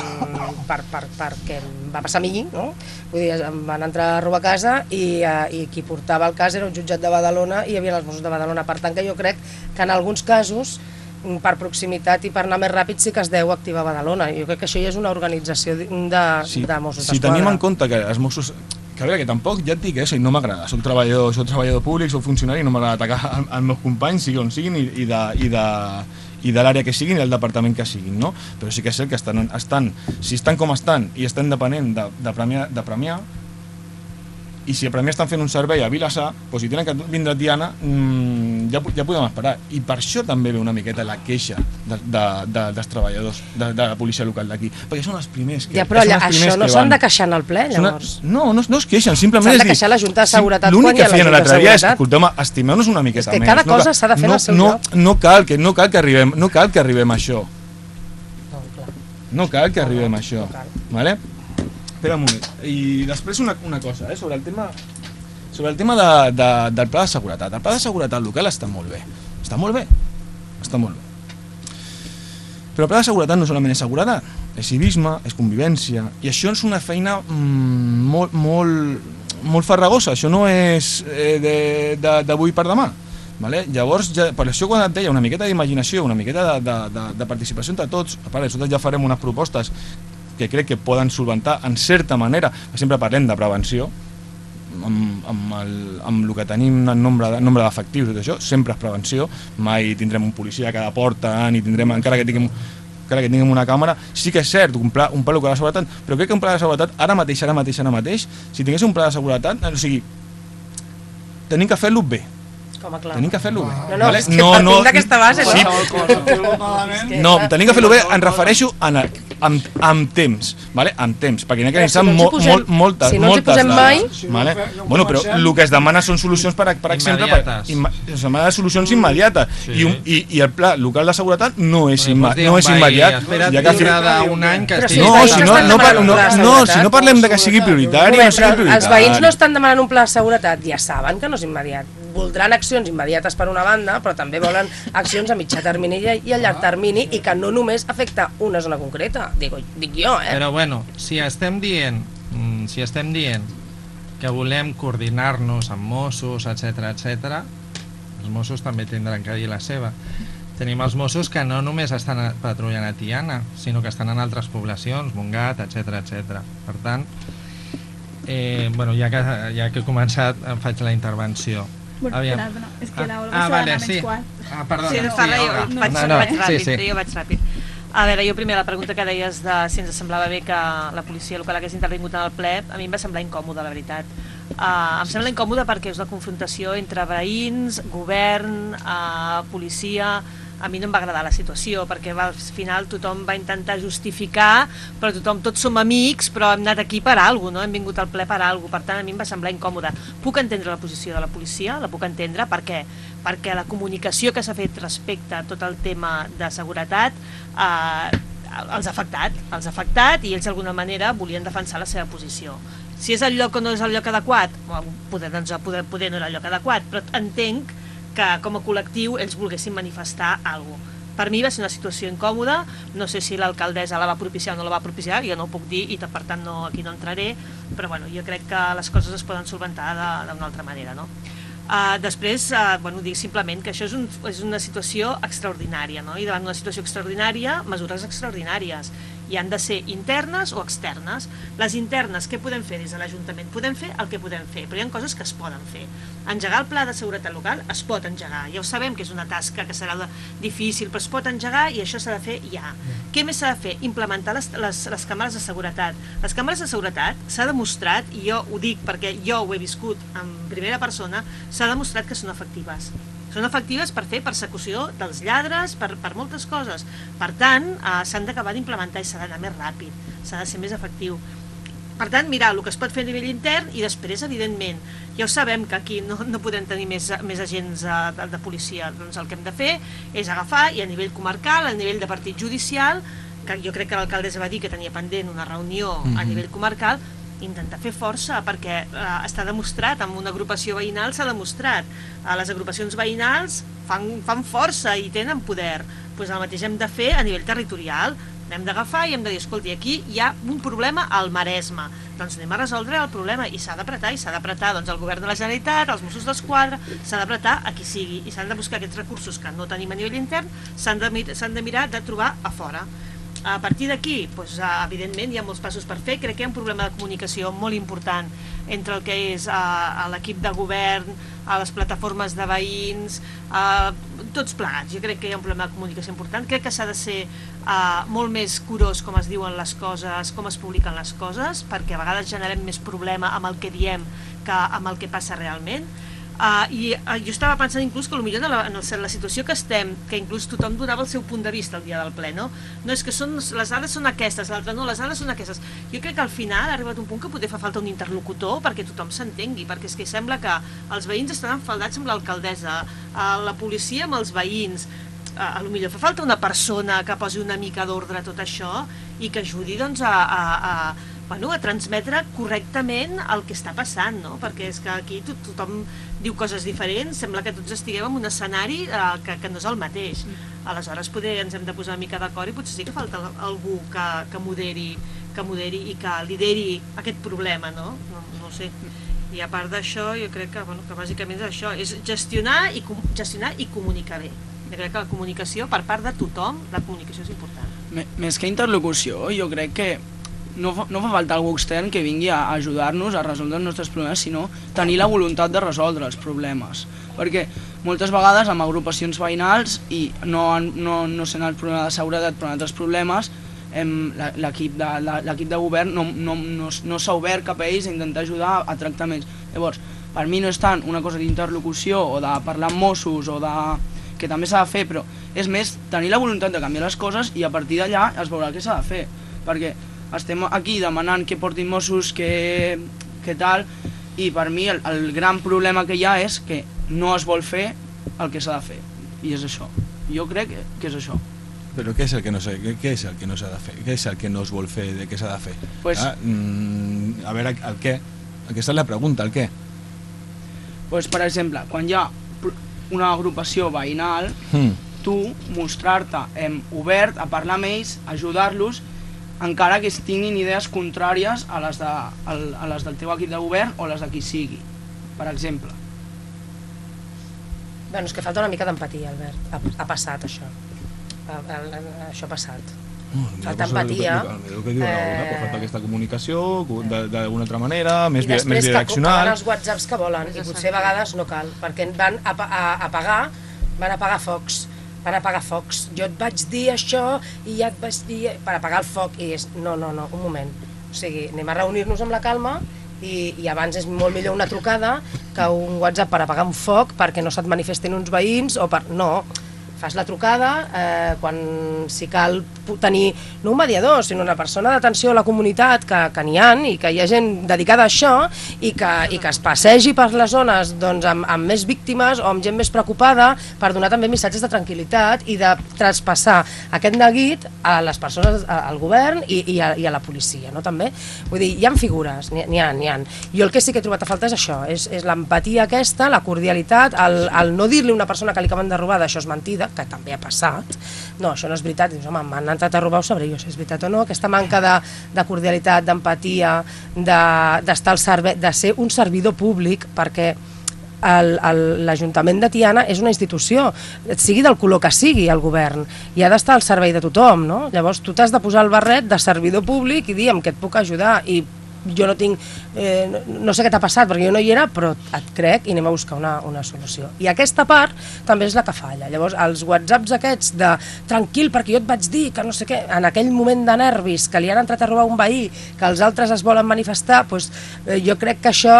va passar a mi, no? Vull dir, em van entrar a robar a casa i qui portava el cas era un jutjat de Badalona i hi havia els Mossos de Badalona. Per tant, que jo crec que en alguns casos, per proximitat i per anar més ràpid, sí que es deu activar Badalona. Jo crec que això ja és una organització de Mossos d'Esquadra. Si tenim en compte que els Mossos... Que a veure, que tampoc, ja et dic, no m'agrada. Soc treballador públic, soc funcionari, no m'agrada atacar els meus companys, sigui on siguin, i de l'àrea que siguin i del departament que siguin, no? Però sí que és cert que si estan com estan i estan depenent de Premià, i si a Premià estan fent un servei a Vilassar, doncs si tenen que vindre a Tiana, ja podem esperar. I per això també ve una miqueta la queixa dels treballadors de la policia local d'aquí, perquè són els primers que... Ja, però això no s'han de queixar en el ple, llavors? No es queixen, simplement s'han de queixar la Junta de Seguretat. L'únic que feien l'altre dia és, escolteu-me, estimeu-nos una miqueta més. És que cada cosa s'ha de fer en el seu lloc. No cal que arribem a això. No cal que arribem a això. Espera un moment. I després una cosa, sobre el tema del pla de seguretat. El pla de seguretat local està molt bé. Està molt bé. Però el pla de seguretat no solament és seguretat, és civisme, és convivència, i això és una feina molt farragosa, això no és d'avui per demà. Llavors, per això quan et deia una miqueta d'imaginació, una miqueta de participació entre tots, a part nosaltres ja farem unes propostes que crec que poden solventar en certa manera, sempre parlem de prevenció, amb el que tenim en nombre d'efectius i tot això, sempre és prevenció, mai tindrem un policia a cada porta, ni tindrem, encara que tinguem una càmera, sí que és cert, un pla local de seguretat, però crec que un pla de seguretat ara mateix, si tingués un pla de seguretat, o sigui, tenim que fer-lo bé. Tenim que fer-lo bé. No, d'aquesta base, no, tenim que fer-lo bé, em refereixo amb temps, perquè n'hi ha que necessitar moltes. Si no ens hi posem mai... Bueno, però el que es demana són solucions, per exemple, es demana solucions immediates, i el pla local de seguretat no és immediat. Espera't dintre d'un any que estigui... Si no parlem de que sigui prioritari, no sigui prioritari. Els veïns no estan demanant un pla de seguretat, ja saben que no és immediat. Voldran accions immediates per una banda, però també volen accions a mitjà termini i a llarg termini, i que no només afecta una zona concreta, dic jo, Però bueno, si estem dient que volem coordinar-nos amb Mossos, etc, els Mossos també tindran que dir la seva. Tenim els Mossos que no només estan patrullant a Tiana, sinó que estan en altres poblacions, Montgat, etc. Per tant, ja que he començat, em faig la intervenció. És que la Olga s'ha d'anar menys quart. Perdona. Sí, no fa res, jo vaig ràpid. A veure, jo primer la pregunta que deies de si ens semblava bé que la policia local hagués intervingut en el ple, a mi em va semblar incòmode, la veritat. Em sembla incòmode perquè és la confrontació entre veïns, govern, policia. A mi no em va agradar la situació perquè al final tothom va intentar justificar, però tots som amics, però hem anat aquí per alguna cosa, no? Hem vingut al ple per alguna cosa, per tant a mi em va semblar incòmode. Puc entendre la posició de la policia, la puc entendre, per què? Perquè la comunicació que s'ha fet respecte a tot el tema de seguretat els ha afectat i ells d'alguna manera volien defensar la seva posició. Si és el lloc o no és el lloc adequat, poder no era el lloc adequat, però entenc que com a col·lectiu ells volguessin manifestar alguna cosa. Per mi va ser una situació incòmoda, no sé si l'alcaldessa la va propiciar o no la va propiciar, jo no ho puc dir i per tant aquí no entraré, però bueno, jo crec que les coses es poden solventar d'una altra manera, no? Després, dic simplement que això és una situació extraordinària, no? I davant d'una situació extraordinària, mesures extraordinàries, i han de ser internes o externes. Les internes, què podem fer des de l'Ajuntament? Podem fer el que podem fer, però hi ha coses que es poden fer. Engegar el pla de seguretat local es pot engegar, ja ho sabem que és una tasca que serà difícil, però es pot engegar i això s'ha de fer ja. Què més s'ha de fer? Implementar les càmeres de seguretat. Les càmeres de seguretat s'ha demostrat, i jo ho dic perquè jo ho he viscut en primera persona, s'ha demostrat que són efectives. Són efectives per fer persecució dels lladres, per moltes coses. Per tant, s'han d'acabar d'implementar i s'ha d'anar més ràpid, s'ha de ser més efectiu. Per tant, mirar el que es pot fer a nivell intern i després, evidentment, ja ho sabem que aquí no podem tenir més agents de policia, doncs el que hem de fer és agafar i a nivell comarcal, a nivell de partit judicial, que jo crec que l'alcaldessa va dir que tenia pendent una reunió a nivell comarcal, intentar fer força, perquè està demostrat, amb una agrupació veïnal s'ha demostrat, les agrupacions veïnals fan força i tenen poder, doncs el mateix hem de fer a nivell territorial, hem d'agafar i hem de dir, escolti, aquí hi ha un problema al Maresme, doncs anem a resoldre el problema i s'ha d'apretar doncs el govern de la Generalitat, els Mossos d'Esquadra, s'ha d'apretar a qui sigui i s'han de buscar aquests recursos que no tenim a nivell intern, s'han de mirar de trobar a fora. A partir d'aquí, evidentment, hi ha molts passos per fer. Crec que hi ha un problema de comunicació molt important entre el que és l'equip de govern, les plataformes de veïns, tots plegats. Jo crec que hi ha un problema de comunicació important. Crec que s'ha de ser molt més curós com es diuen les coses, com es publiquen les coses, perquè a vegades generem més problema amb el que diem que amb el que passa realment. I jo estava pensant inclús que potser en la situació que estem, que inclús tothom donava el seu punt de vista el dia del ple, no és que les dades són aquestes, l'altre no, les dades són aquestes. Jo crec que al final ha arribat un punt que potser fa falta un interlocutor perquè tothom s'entengui, perquè és que sembla que els veïns estan enfaldats amb l'alcaldessa, la policia amb els veïns, potser fa falta una persona que posi una mica d'ordre a tot això i que ajudi doncs a transmetre correctament el que està passant, no? Perquè és que aquí tothom diu coses diferents, sembla que tots estiguem en un escenari que no és el mateix. Aleshores potser ens hem de posar una mica d'acord i potser sí que falta algú que moderi i que lideri aquest problema, no? No ho sé. I a part d'això jo crec que bàsicament és això, és gestionar i comunicar bé. Jo crec que la comunicació per part de tothom, la comunicació és important. Més que interlocució, jo crec que no fa falta algú extern que vingui a ajudar-nos a resoldre els nostres problemes, sinó tenir la voluntat de resoldre els problemes. Perquè moltes vegades amb agrupacions veïnals, i no sent el problema de seguretat però en altres problemes, l'equip de govern no s'ha obert cap a ells a intentar ajudar a tractaments. Llavors, per mi no és tant una cosa d'interlocució o de parlar amb Mossos o que també s'ha de fer, però és més tenir la voluntat de canviar les coses i a partir d'allà es veurà què s'ha de fer. Perquè estem aquí demanant que portin Mossos, que tal, i per mi el gran problema que hi ha és que no es vol fer el que s'ha de fer, i és això. Jo crec que és això. Però què és el que no s'ha de fer? Què és el que no es vol fer de què s'ha de fer? A veure, el què? Aquesta és la pregunta, el què? Per exemple, quan hi ha una agrupació veïnal, tu mostrar-te obert a parlar amb ells, ajudar-los, encara que tinguin idees contràries a les del teu equip de govern o les de qui sigui, per exemple. És que falta una mica d'empatia, Albert. Ha passat això. Això ha passat. Falta empatia. El que diu Laura, falta aquesta comunicació d'alguna altra manera, més direccional. I després que van els whatsapps que volen, i potser a vegades no cal, perquè van apagar focs. per apagar focs. Jo et vaig dir això i ja et vaig dir per apagar el foc i és, no, un moment. O sigui, anem a reunir-nos amb la calma i abans és molt millor una trucada que un WhatsApp per apagar un foc perquè no se't manifestin uns veïns o per... No, fas la trucada quan si cal tenir no un mediador, sinó una persona d'atenció a la comunitat que n'hi ha i que hi ha gent dedicada a això i que es passegi per les zones doncs, amb més víctimes o amb gent més preocupada per donar també missatges de tranquil·litat i de traspassar aquest neguit a les persones, al govern i a la policia, no? També. Vull dir, hi ha figures, n'hi ha. Jo el que sí que he trobat a falta és això, és l'empatia aquesta, la cordialitat, el no dir-li a una persona que li acaben de robar d'això és mentida, que també ha passat, no, això no és veritat, dius, home, m'han entrat a robar, ho sabré jo si és veritat o no, aquesta manca de cordialitat, d'empatia, d'estar al servei, de ser un servidor públic, perquè l'Ajuntament de Tiana és una institució, sigui del color que sigui el govern, i ha d'estar al servei de tothom, no? Llavors tu t'has de posar el barret de servidor públic i dir amb què et puc ajudar, i jo no tinc, no sé què t'ha passat perquè jo no hi era, però et crec i anem a buscar una solució. I aquesta part també és la que falla. Llavors els whatsapps aquests de tranquil perquè jo et vaig dir que no sé què, en aquell moment de nervis que li han entrat a robar un veí, que els altres es volen manifestar, doncs, jo crec que això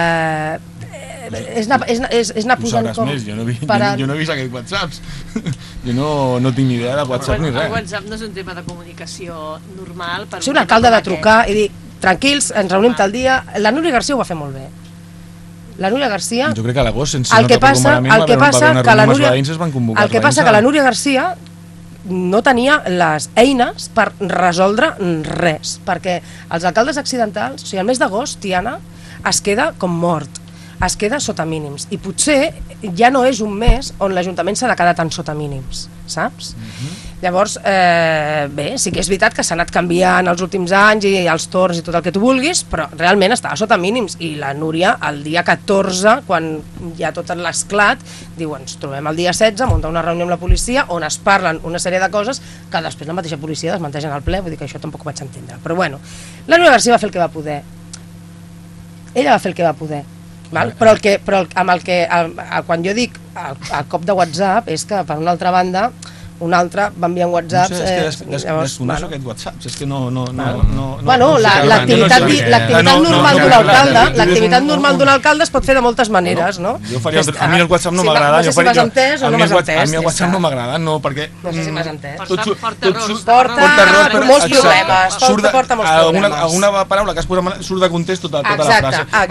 és anar posant com... Més, jo no he vist aquests whatsapps. Jo no tinc ni idea de whatsapp ni res. El whatsapp no és un tema de comunicació normal. O sigui, un alcalde de trucar i dir tranquils, ens reunim tal dia. La Núria Garcia ho va fer molt bé. La Núria Garcia... Jo crec que a l'agost, sense no recordo malament, va haver una reunió amb els veïns, es van convocar. El que passa que la Núria Garcia no tenia les eines per resoldre res, perquè els alcaldes accidentals, o sigui, el mes d'agost, Tiana, es queda com mort, es queda sota mínims, i potser ja no és un mes on l'Ajuntament s'ha de quedar tan sota mínims, saps? Llavors, bé, sí que és veritat que s'ha anat canviant els últims anys i els torns i tot el que tu vulguis, però realment estava sota mínims, i la Núria el dia 14, quan hi ha tot l'esclat, diu, ens trobem el dia 16, munta una reunió amb la policia on es parlen una sèrie de coses que després la mateixa policia desmenteixen al ple, vull dir que això tampoc ho vaig entendre, però bueno, la Núria Garcia va fer el que va poder, ella va fer el que va poder, val? Però quan jo dic el cop de WhatsApp és que per una altra banda un altre va enviar un WhatsApp... No sé, és que desconeixo aquest WhatsApp, és que no... Bueno, l'activitat normal d'un alcalde, l'activitat normal d'un alcalde es pot fer de moltes maneres, no? A mi el WhatsApp no m'agrada. No sé si m'has entès o no m'has entès. A mi el WhatsApp no m'agrada, no, perquè... No sé si m'has entès. Porta molts problemes, porta molts problemes. Alguna paraula que es posa surt de context tota la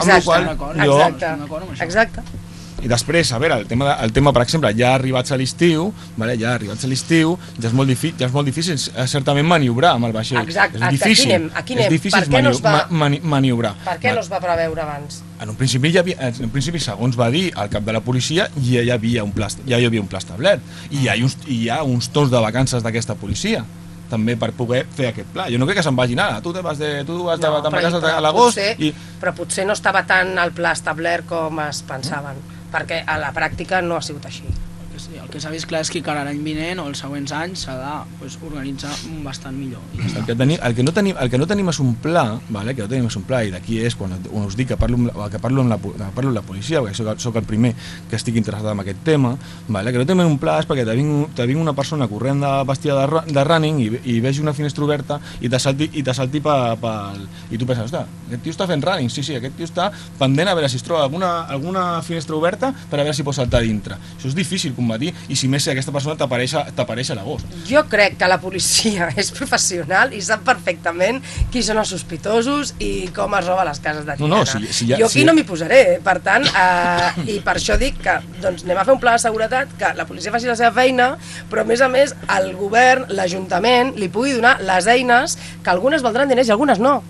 frase. Exacte. I després, a veure, el tema, per exemple, ja arribats a l'estiu, ja és molt difícil certament maniobrar amb el vaixell. Exacte, aquí anem. És difícil maniobrar. Per què no es va preveure abans? En un principi, segons va dir el cap de la policia, ja hi havia un pla establert, i hi ha uns torns de vacances d'aquesta policia també per poder fer aquest pla. Jo no crec que se'n vagi nada. Tu vas de vacances a l'agost però potser no estava tant el pla establert com es pensaven, perquè a la pràctica no ha sigut així. El que s'ha vist clar és que l'any vinent o els següents anys s'ha d'organitzar bastant millor. El que no tenim és un pla, i d'aquí és quan us dic que parlo amb la policia, perquè soc el primer que estic interessat en aquest tema, que no tenim un pla és perquè te vinc una persona corrent vestida de running i vegi una finestra oberta i te salti i tu penses, ostres, aquest tio està fent running, sí, aquest tio està pendent a veure si es troba alguna finestra oberta per a veure si pot saltar dintre. Això és difícil combatir, i si més aquesta persona t'apareix a l'agost. Jo crec que la policia és professional i sap perfectament qui són els sospitosos i com es roba les cases de Tiana. Jo aquí no m'hi posaré, per tant, i per això dic que anem a fer un pla de seguretat, que la policia faci la seva feina, però a més el govern, l'Ajuntament, li pugui donar les eines, que algunes valdran diners i algunes no.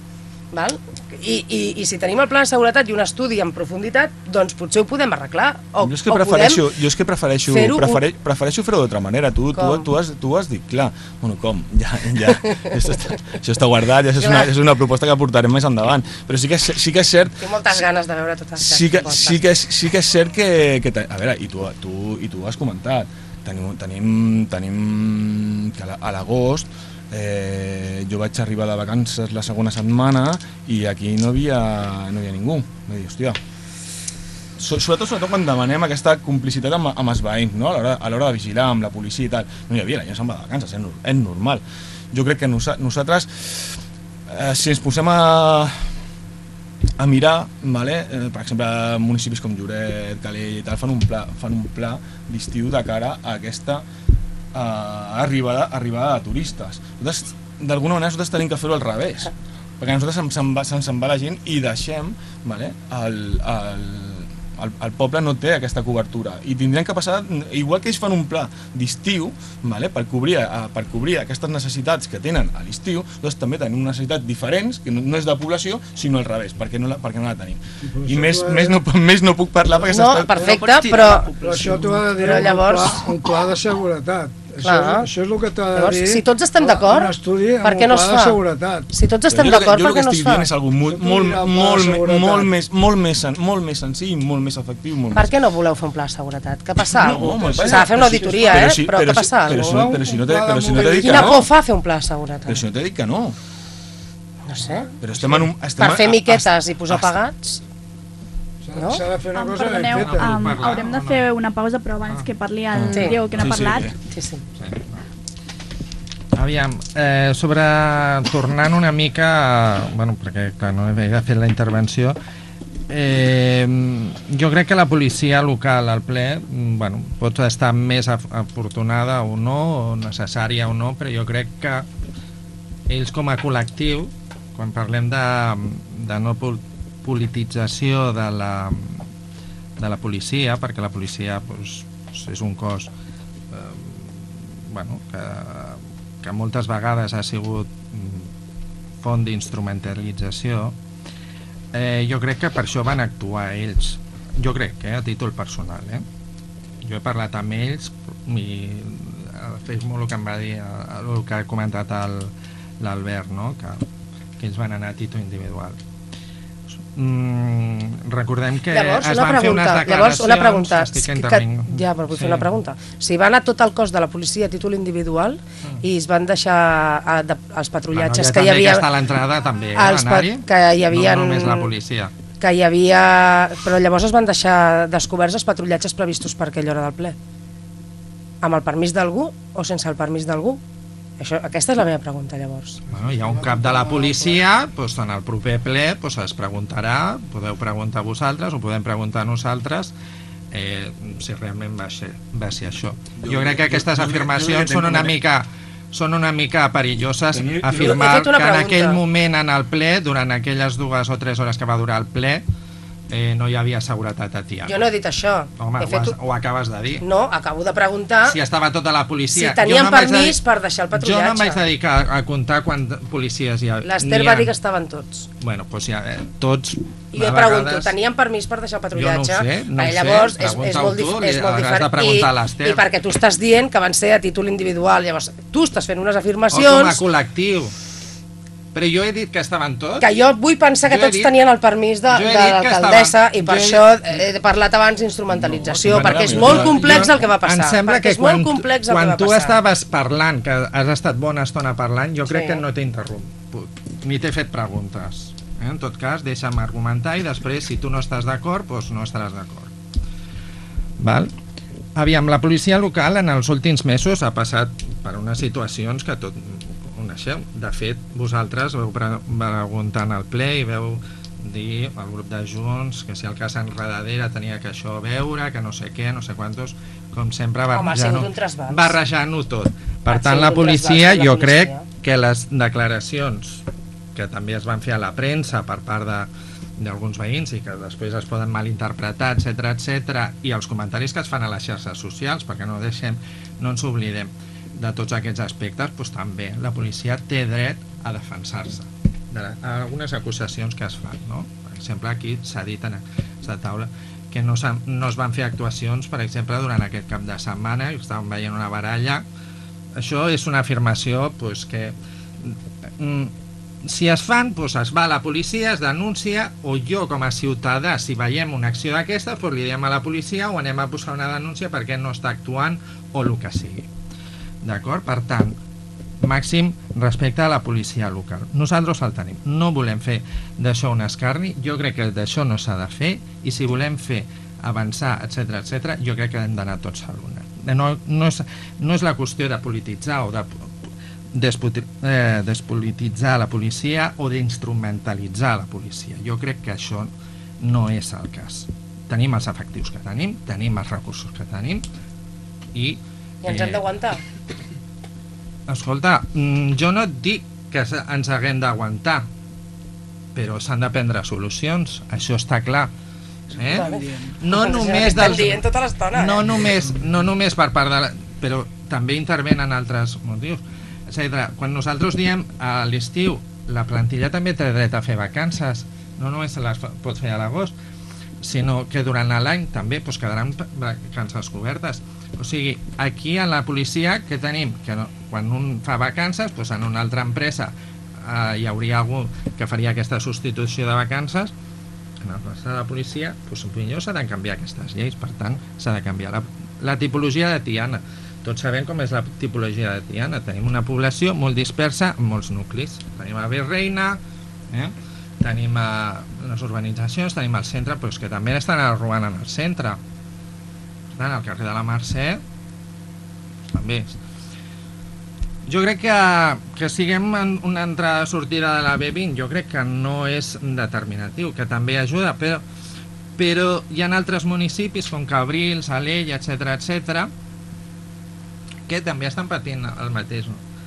I si tenim el pla de seguretat i un estudi en profunditat, doncs potser ho podem arreglar. Jo és que prefereixo fer-ho d'altra manera. Tu has dit, clar, bueno, com? Ja, això està guardat, és una proposta que portarem més endavant, però sí que és cert... Tinc moltes ganes de veure totes aquestes propostes. Sí que és cert que a veure, i tu ho has comentat, tenim que a l'agost jo vaig arribar de vacances la segona setmana i aquí no hi havia ningú. Vaig dir, hòstia, sobretot quan demanem aquesta complicitat amb els veïns, no? A l'hora de vigilar amb la policia i tal. No hi havia, la gent se'n va de vacances, és normal. Jo crec que nosaltres, si ens posem a mirar, vale? Per exemple, municipis com Lloret, Calella i tal, fan un pla d'estiu de cara a aquesta arribada de turistes. Nosaltres, d'alguna manera, nosaltres tenim que fer-ho al revés, perquè a nosaltres se'n va la gent i deixem, vale? El poble no té aquesta cobertura i tindrem que passar, igual que ells fan un pla d'estiu, vale? per cobrir aquestes necessitats que tenen a l'estiu, doncs també tenim necessitats diferents, que no és de població, sinó al revés, perquè no la tenim. I més no puc parlar perquè no, perfecte, però això t'ho ha de dir un pla de seguretat. Això és el que t'ha de dir. Si tots estem d'acord, per què no es fa? Si tots estem d'acord, per què no es fa? Jo el que estic dient és algo molt més senzill, molt més efectiu. Per què no voleu fer un pla de seguretat? Què passa? S'ha de fer una auditoria, però què passa? Però si no t'he dit que no. Quina por fa fer un pla de seguretat? Però si no t'he dit que no. No sé. Per fer miquetes i posar pagats? No? S'ha de fer una cosa ben feta. Haurem de fer una pausa, però abans que parli el Diego, que n'ha parlat. Sí. Aviam, tornant una mica, bueno, perquè clar, no he fet la intervenció, jo crec que la policia local al ple, bueno, pot estar més afortunada o no, o necessària o no, però jo crec que ells com a col·lectiu, quan parlem de no politització de la policia, perquè la policia és un cos que moltes vegades ha sigut font d'instrumentalització, jo crec que per això van actuar ells, jo crec, a títol personal, jo he parlat amb ells i fes molt el que em va dir, el que ha comentat l'Albert, no? Que ells van anar a títol individual. Recordem que es van fer unes declaracions. Ja, però vull fer una pregunta. Si van a tot el cos de la policia a títol individual i es van deixar els patrullatges que hi havia... a l'entrada també, anar-hi, no només la policia. Però llavors es van deixar descoberts els patrullatges previstos per aquella hora del ple. Amb el permís d'algú o sense el permís d'algú? Aquesta és la meva pregunta, llavors. Hi ha un cap de la policia, en el proper ple es preguntarà, podeu preguntar vosaltres o podem preguntar nosaltres si realment va ser això. Jo crec que aquestes afirmacions són una mica perilloses, afirmar que en aquell moment en el ple, durant aquelles 2 o 3 hores que va durar el ple, no hi havia seguretat a Tiana. Jo no he dit això. Home, ho acabes de dir. No, acabo de preguntar si estava tota la policia. Si tenien permís per deixar el patrullatge. Jo no em vaig dedicar a comptar quants policies hi ha. L'Ester va dir que estaven tots. Bueno, doncs ja, tots... I jo pregunto, tenien permís per deixar el patrullatge? Jo no ho sé, llavors és molt diferent. I perquè tu estàs dient que van ser a títol individual, llavors tu estàs fent unes afirmacions... O com a col·lectiu. Però jo he dit que estaven tots. Que jo vull pensar que tots tenien el permís de l'alcaldessa i per això he parlat abans d'instrumentalització, perquè és molt complex el que va passar. Em sembla que quan tu estaves parlant, que has estat bona estona parlant, jo crec que no t'he interromput, ni t'he fet preguntes. En tot cas, deixa'm argumentar i després, si tu no estàs d'acord, doncs no estaràs d'acord. Aviam, la policia local en els últims mesos ha passat per unes situacions que tot... coneixeu. De fet, vosaltres veu preguntant al ple i veu dir al grup de Junts que si el cas Enredadera tenia que això a veure, que no sé què, no sé quantos, com sempre barrejant-ho tot. Per tant, la policia, jo crec que les declaracions que també es van fer a la premsa per part d'alguns veïns i que després es poden malinterpretar, etc, i els comentaris que es fan a les xarxes socials, perquè no ens oblidem de tots aquests aspectes, doncs també la policia té dret a defensar-se d'algunes acusacions que es fan, no? Per exemple, aquí s'ha dit en aquesta taula que no es van fer actuacions, per exemple, durant aquest cap de setmana, i estàvem veient una baralla. Això és una afirmació que si es fan, es va a la policia, es denuncia, o jo com a ciutadà, si veiem una acció d'aquestes, li diem a la policia o anem a posar una denúncia perquè no està actuant o el que sigui. D'acord? Per tant, màxim respecte a la policia local. Nosaltres el tenim. No volem fer d'això un escarni. Jo crec que d'això no s'ha de fer, i si volem fer avançar, etc., jo crec que hem d'anar tots a l'una. No és la qüestió de polititzar o de despolititzar la policia o d'instrumentalitzar la policia. Jo crec que això no és el cas. Tenim els efectius que tenim els recursos que tenim i ens hem d'aguantar. Escolta, jo no et dic que ens haguem d'aguantar, però s'han de prendre solucions, això està clar. No només per part de però també intervenen altres motius. És a dir, quan nosaltres diem a l'estiu la plantilla també té dret a fer vacances, no només les pot fer a l'agost, sinó que durant l'any també quedaran vacances cobertes. O sigui, aquí a la policia que tenim? Que quan un fa vacances, en una altra empresa hi hauria algú que faria aquesta substitució de vacances. En el cas de la policia, millor s'ha de canviar aquestes lleis, per tant s'ha de canviar la tipologia de Tiana. Tots sabem com és la tipologia de Tiana. Tenim una població molt dispersa en molts nuclis. Tenim a Virreina, tenim a les urbanitzacions, tenim al centre, però és que també estan robant en el centre. Per tant, al carrer de la Mercè també. Jo crec que siguem en una entrada-sortida de la B20, jo crec que no és determinatiu, que també ajuda, però hi ha altres municipis com Cabrils, Alella, etc., que també estan patint el mateix,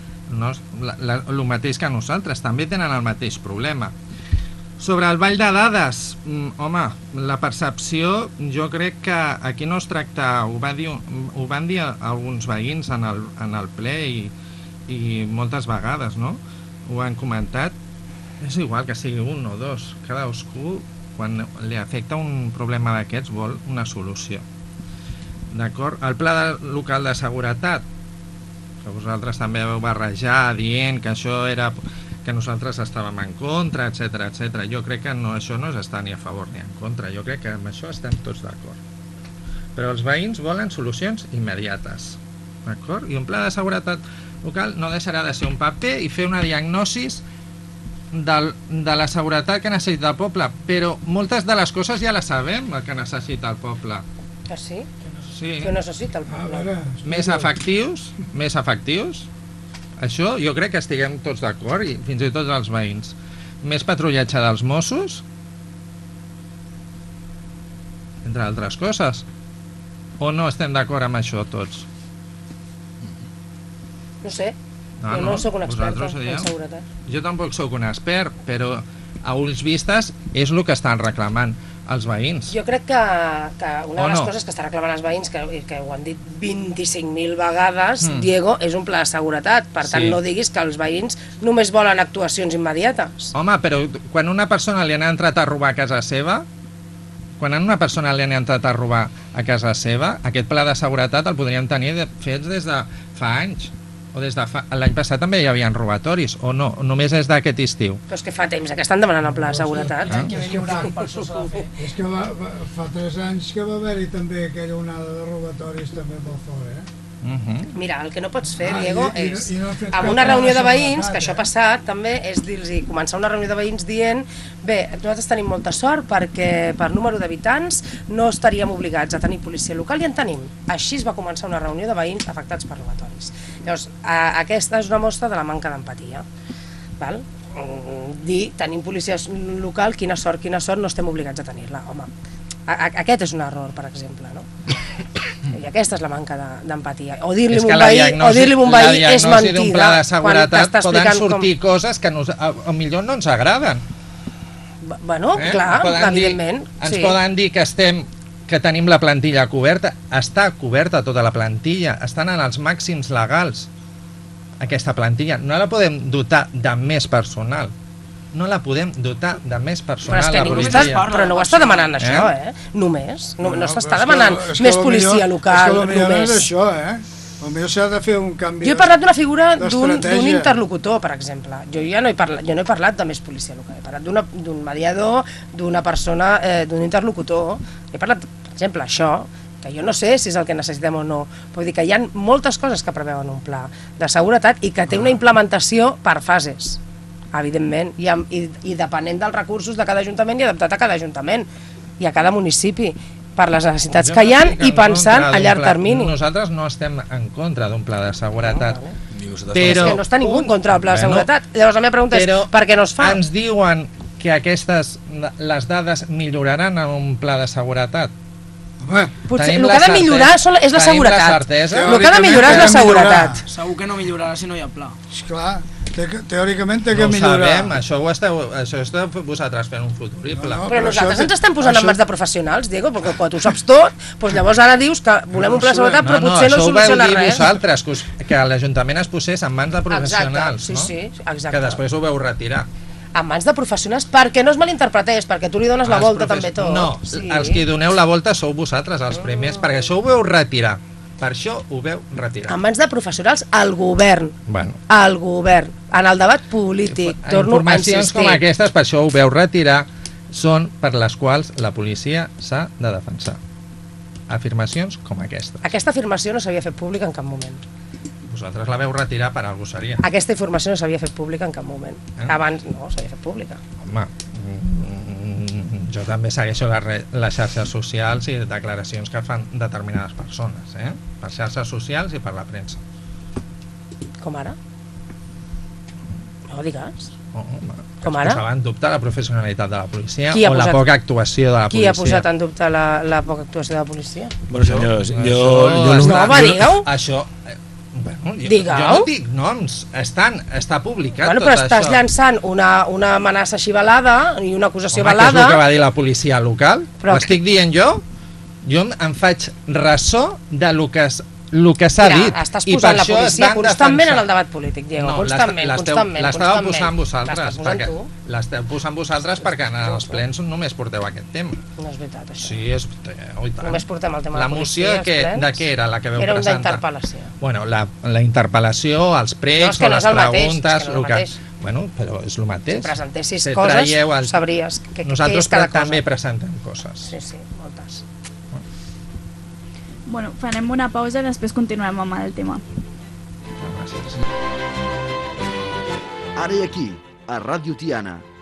el mateix que nosaltres, també tenen el mateix problema. Sobre el ball de dades, home, la percepció, jo crec que aquí no es tracta, ho van dir alguns veïns en el ple i moltes vegades, no? Ho han comentat, és igual que sigui un o dos, cadascú quan li afecta un problema d'aquests vol una solució. D'acord? El pla local de seguretat, que vosaltres també vau barrejar dient que això era que nosaltres estàvem en contra, etc. Jo crec que això no és estar ni a favor ni en contra, jo crec que amb això estem tots d'acord. Però els veïns volen solucions immediates, d'acord? I un pla de seguretat local no deixarà de ser un paper i fer una diagnosi de la seguretat que necessita el poble, però moltes de les coses ja les sabem, el que necessita el poble. Ah, sí? Sí. Què necessita el poble? Més efectius, això jo crec que estiguem tots d'acord, i fins i tot els veïns. Més patrullatge dels Mossos, entre altres coses. O no estem d'acord amb això tots? No sé, jo no soc un expert en seguretat. Jo tampoc soc un expert, però a ulls vistes és el que estan reclamant els veïns. Jo crec que una de les coses que està reclamant els veïns, que ho han dit 25.000 vegades, Diego, és un pla de seguretat. Per tant, no diguis que els veïns només volen actuacions immediates. Home, però quan una persona li han entrat a robar a casa seva, aquest pla de seguretat el podríem tenir fet des de fa anys. O des de l'any passat també hi havia robatoris, o no? Només és d'aquest estiu? Però és que fa temps que estan demanant el pla de seguretat. És que fa 3 anys que va haver-hi també aquella onada de robatoris també molt fort, Mira, el que no pots fer, Diego, és amb una reunió de veïns, que això ha passat també, és dir-los, començar una reunió de veïns dient bé, nosaltres tenim molta sort perquè per número d'habitants no estaríem obligats a tenir policia local i en tenim. Així es va començar una reunió de veïns afectats per robatoris. Llavors, aquesta és una mostra de la manca d'empatia. Dir, tenim policia local, quina sort, no estem obligats a tenir-la. Home, aquest és un error, per exemple, no? I aquesta és la manca d'empatia. O dir-li a un veí és mentida. La diagnosi d'un pla de seguretat poden sortir coses que millor no ens agraden. Bueno, clar, evidentment. Ens poden dir que tenim la plantilla coberta. Està coberta tota la plantilla. Estan en els màxims legals aquesta plantilla. No la podem dotar de més personal. No la podem dotar de més personal a la policia. Però no ho està demanant això, només. No s'està demanant més policia local, només. És que potser és això, Potser s'ha de fer un canvi. Jo he parlat d'una figura d'un interlocutor, per exemple. Jo no he parlat de més policia local. He parlat d'un mediador, d'una persona, d'un interlocutor. He parlat, per exemple, això, que jo no sé si és el que necessitem o no. Vull dir que hi ha moltes coses que preveuen un pla de seguretat i que té una implementació per fases, evidentment, i depenent dels recursos de cada ajuntament i adaptat a cada ajuntament i a cada municipi. per les necessitats que hi ha i pensant a llarg termini. Nosaltres no estem en contra d'un pla de seguretat. Però és que no està ningú en contra del pla de seguretat. Llavors la meva pregunta és per què no es fa? Ens diuen que les dades milloraran en un pla de seguretat. Potser el que ha de millorar és la seguretat. El que ha de millorar és la seguretat. Segur que no millorarà si no hi ha pla. Esclar, teòricament té que No ho millorar. sabem, això esteu vosaltres fent un futurible. Però nosaltres ens estem posant en mans de professionals, Diego, perquè quan tu saps tot, doncs llavors ara dius que volem un pla de seguretat però potser no soluciona res. Això ho veu dir vosaltres, que l'Ajuntament es posés en mans de professionals, no? Sí, exacte. Que després ho veu retirar. En mans de professionals, perquè no es malinterpretés, perquè tu li dones la volta també tot. No, els que doneu la volta sou vosaltres, els primers, perquè això ho veu retirar. Per això ho veu retirar. En mans de professionals, al govern. Bueno. Al govern. En el debat polític. Torno a insistir. Informacions com aquestes, per això ho veu retirar, són per les quals la policia s'ha de defensar. Afirmacions com aquestes. Aquesta afirmació no s'havia fet pública en cap moment. Vosaltres la veu retirar per algú seria. Aquesta informació no s'havia fet pública en cap moment. Abans no s'havia fet pública. Home, jo també segueixo les xarxes socials i declaracions que fan determinades persones, per xarxes socials i per la premsa. Com ara? No digues. Com ara? Posava en dubte la professionalitat de la policia o la poca actuació de la policia. Qui ha posat en dubte la poca actuació de la policia? Bueno, senyors, no, va, digueu. Això... Bueno, jo no dic noms, està publicat tot això. Però estàs llançant una amenaça així velada i una acusació velada. Què és el que va dir la policia local? Ho estic dient jo? Jo em faig ressò de lo que s'ha dit. Estàs posant la policia constantment en el debat polític, Diego. Constantment. L'esteu posant vosaltres. L'esteu posant vosaltres perquè en els plens només porteu aquest tema. No és veritat, això. Sí, és... Només portem el tema de la moció de què era la que veu presentar? Era una interpel·lació. Bueno, la interpel·lació, els pregs o les preguntes... Bueno, però és el mateix. Si presentessis coses, sabries què és cada cosa. Nosaltres també presentem coses. Sí, moltes. Bueno, farem una pausa i després continuem amb el tema. Ara i aquí, a Ràdio Tiana,